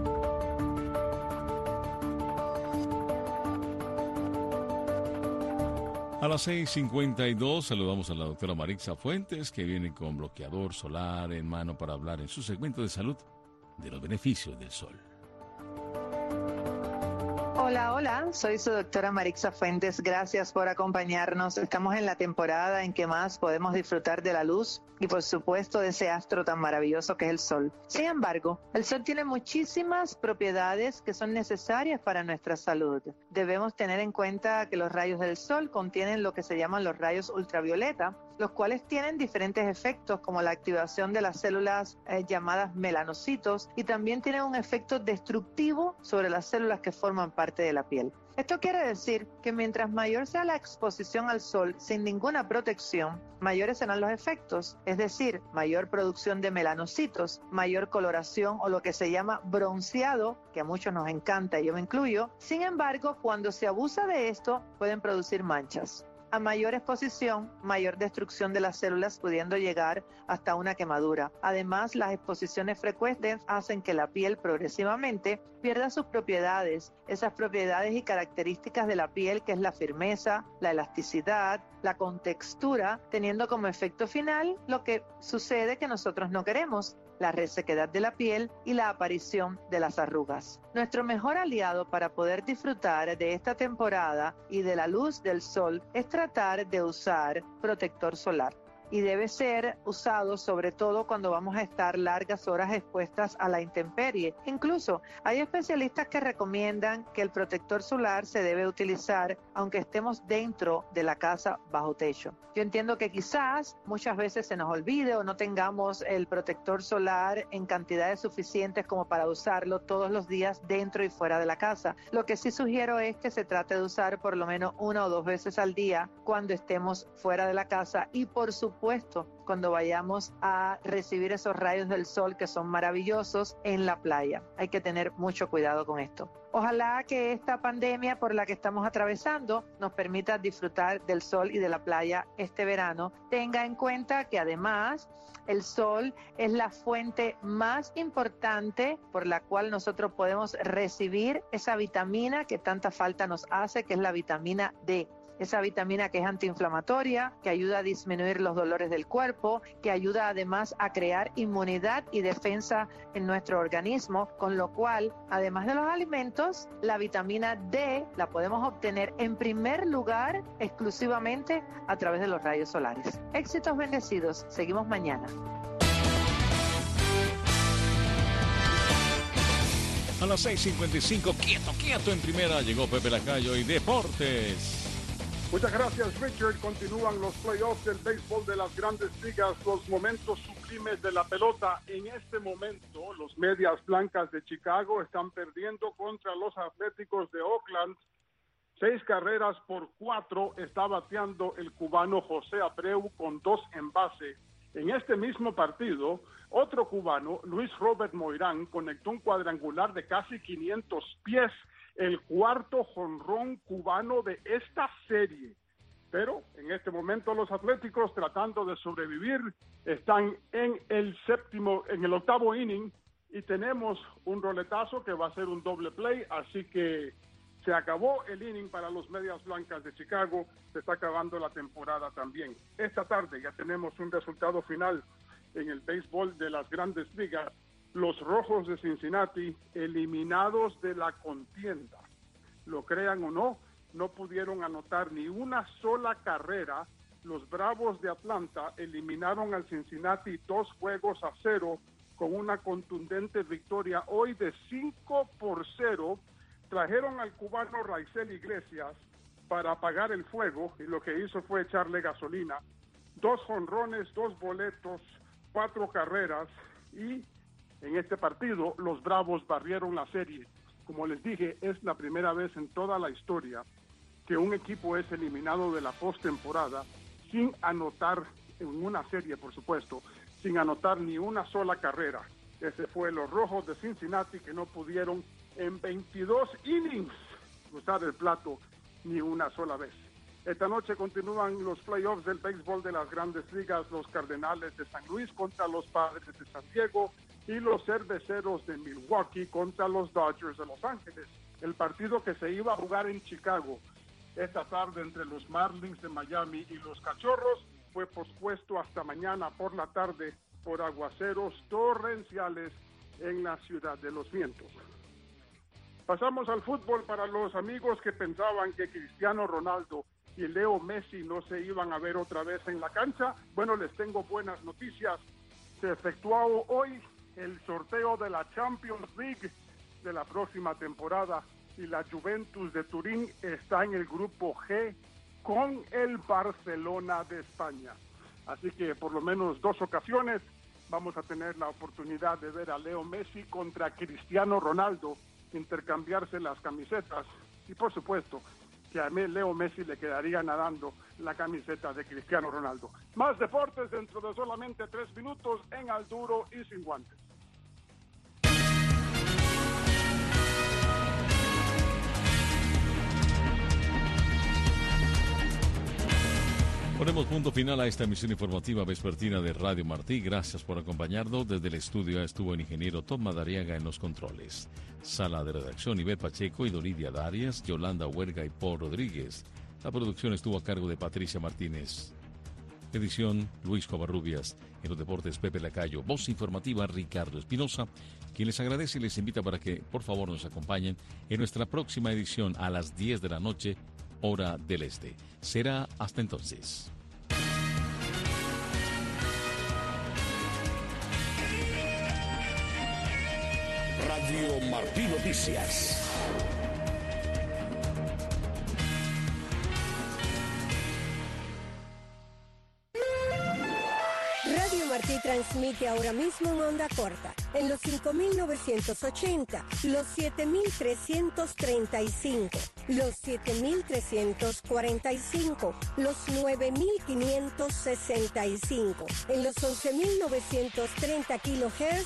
A las seis cincuenta y dos saludamos a la doctora Marixa Fuentes, que viene con bloqueador solar en mano para hablar en su segmento de salud de los beneficios del sol. Hola, hola, soy su doctora Marixa Fuentes, gracias por acompañarnos. Estamos en la temporada en que más podemos disfrutar de la luz y por supuesto de ese astro tan maravilloso que es el sol. Sin embargo, el sol tiene muchísimas propiedades que son necesarias para nuestra salud. Debemos tener en cuenta que los rayos del sol contienen lo que se llaman los rayos ultravioleta, los cuales tienen diferentes efectos como la activación de las células eh, llamadas melanocitos y también tienen un efecto destructivo sobre las células que forman parte de la piel. Esto quiere decir que mientras mayor sea la exposición al sol sin ninguna protección, mayores serán los efectos, es decir, mayor producción de melanocitos, mayor coloración o lo que se llama bronceado, que a muchos nos encanta y yo me incluyo. Sin embargo, cuando se abusa de esto, pueden producir manchas. A mayor exposición, mayor destrucción de las células, pudiendo llegar hasta una quemadura. Además, las exposiciones frecuentes hacen que la piel progresivamente pierda sus propiedades, esas propiedades y características de la piel, que es la firmeza, la elasticidad, la contextura, teniendo como efecto final lo que sucede que nosotros no queremos, la resequedad de la piel y la aparición de las arrugas. Nuestro mejor aliado para poder disfrutar de esta temporada y de la luz del sol es tratar de usar protector solar. y debe ser usado sobre todo cuando vamos a estar largas horas expuestas a la intemperie. Incluso hay especialistas que recomiendan que el protector solar se debe utilizar aunque estemos dentro de la casa bajo techo. Yo entiendo que quizás muchas veces se nos olvide o no tengamos el protector solar en cantidades suficientes como para usarlo todos los días dentro y fuera de la casa. Lo que sí sugiero es que se trate de usar por lo menos una o dos veces al día cuando estemos fuera de la casa y por supuesto cuando vayamos a recibir esos rayos del sol que son maravillosos en la playa. Hay que tener mucho cuidado con esto. Ojalá que esta pandemia por la que estamos atravesando nos permita disfrutar del sol y de la playa este verano. Tenga en cuenta que además el sol es la fuente más importante por la cual nosotros podemos recibir esa vitamina que tanta falta nos hace, que es la vitamina D. Esa vitamina que es antiinflamatoria, que ayuda a disminuir los dolores del cuerpo, que ayuda además a crear inmunidad y defensa en nuestro organismo, con lo cual, además de los alimentos, la vitamina D la podemos obtener en primer lugar exclusivamente a través de los rayos solares. Éxitos bendecidos. Seguimos mañana. A las seis cincuenta y cinco, quieto, quieto en primera, llegó Pepe Lacayo y Deportes. Muchas gracias, Richard. Continúan los playoffs del béisbol de las Grandes Ligas, los momentos sublimes de la pelota. En este momento, los Medias Blancas de Chicago están perdiendo contra los Atléticos de Oakland. Seis carreras por cuatro está bateando el cubano José Abreu con dos en base. En este mismo partido, otro cubano, Luis Robert Moirán, conectó un cuadrangular de casi quinientos pies, el cuarto jonrón cubano de esta serie. Pero en este momento los Atléticos, tratando de sobrevivir, están en el séptimo, en el octavo inning, y tenemos un roletazo que va a ser un doble play, así que se acabó el inning para los Medias Blancas de Chicago, se está acabando la temporada también. Esta tarde ya tenemos un resultado final en el béisbol de las Grandes Ligas. Los Rojos de Cincinnati eliminados de la contienda. Lo crean o no, no pudieron anotar ni una sola carrera. Los Bravos de Atlanta eliminaron al Cincinnati dos juegos a cero con una contundente victoria hoy de cinco por cero. Trajeron al cubano Raisel Iglesias para apagar el fuego y lo que hizo fue echarle gasolina. Dos jonrones, dos boletos, cuatro carreras y en este partido los Bravos barrieron la serie. Como les dije, es la primera vez en toda la historia que un equipo es eliminado de la postemporada sin anotar en una serie, por supuesto, sin anotar ni una sola carrera. Ese fue los Rojos de Cincinnati que no pudieron en veintidós innings cruzar el plato ni una sola vez. Esta noche continúan los playoffs del béisbol de las Grandes Ligas, los Cardenales de San Luis contra los Padres de San Diego y los Cerveceros de Milwaukee contra los Dodgers de Los Ángeles. El partido que se iba a jugar en Chicago esta tarde entre los Marlins de Miami y los Cachorros fue pospuesto hasta mañana por la tarde por aguaceros torrenciales en la Ciudad de los Vientos. Pasamos al fútbol para los amigos que pensaban que Cristiano Ronaldo y Leo Messi no se iban a ver otra vez en la cancha. Bueno, les tengo buenas noticias. Se efectuó hoy el sorteo de la Champions League de la próxima temporada y la Juventus de Turín está en el grupo G con el Barcelona de España. Así que por lo menos dos ocasiones vamos a tener la oportunidad de ver a Leo Messi contra Cristiano Ronaldo, intercambiarse las camisetas y por supuesto que a mí Leo Messi le quedaría nadando la camiseta de Cristiano Ronaldo. Más deportes dentro de solamente tres minutos en Al Duro y Sin Guantes. Ponemos punto final a esta emisión informativa vespertina de Radio Martí. Gracias por acompañarnos. Desde el estudio estuvo el ingeniero Tom Madariaga en los controles. Sala de redacción, Ivette Pacheco y Doridia Darias, Yolanda Huerga y Paul Rodríguez. La producción estuvo a cargo de Patricia Martínez. Edición, Luis Covarrubias. En los deportes, Pepe Lacayo. Voz informativa, Ricardo Espinosa, quien les agradece y les invita para que, por favor, nos acompañen en nuestra próxima edición a las diez de la noche, hora del este. Será hasta entonces. Radio Martí Noticias. Radio Martí transmite ahora mismo en onda corta, en los cinco mil novecientos ochenta, los siete mil trescientos treinta y cinco, los siete mil trescientos cuarenta y cinco, los nueve mil quinientos sesenta y cinco, en los once mil novecientos treinta kilohertz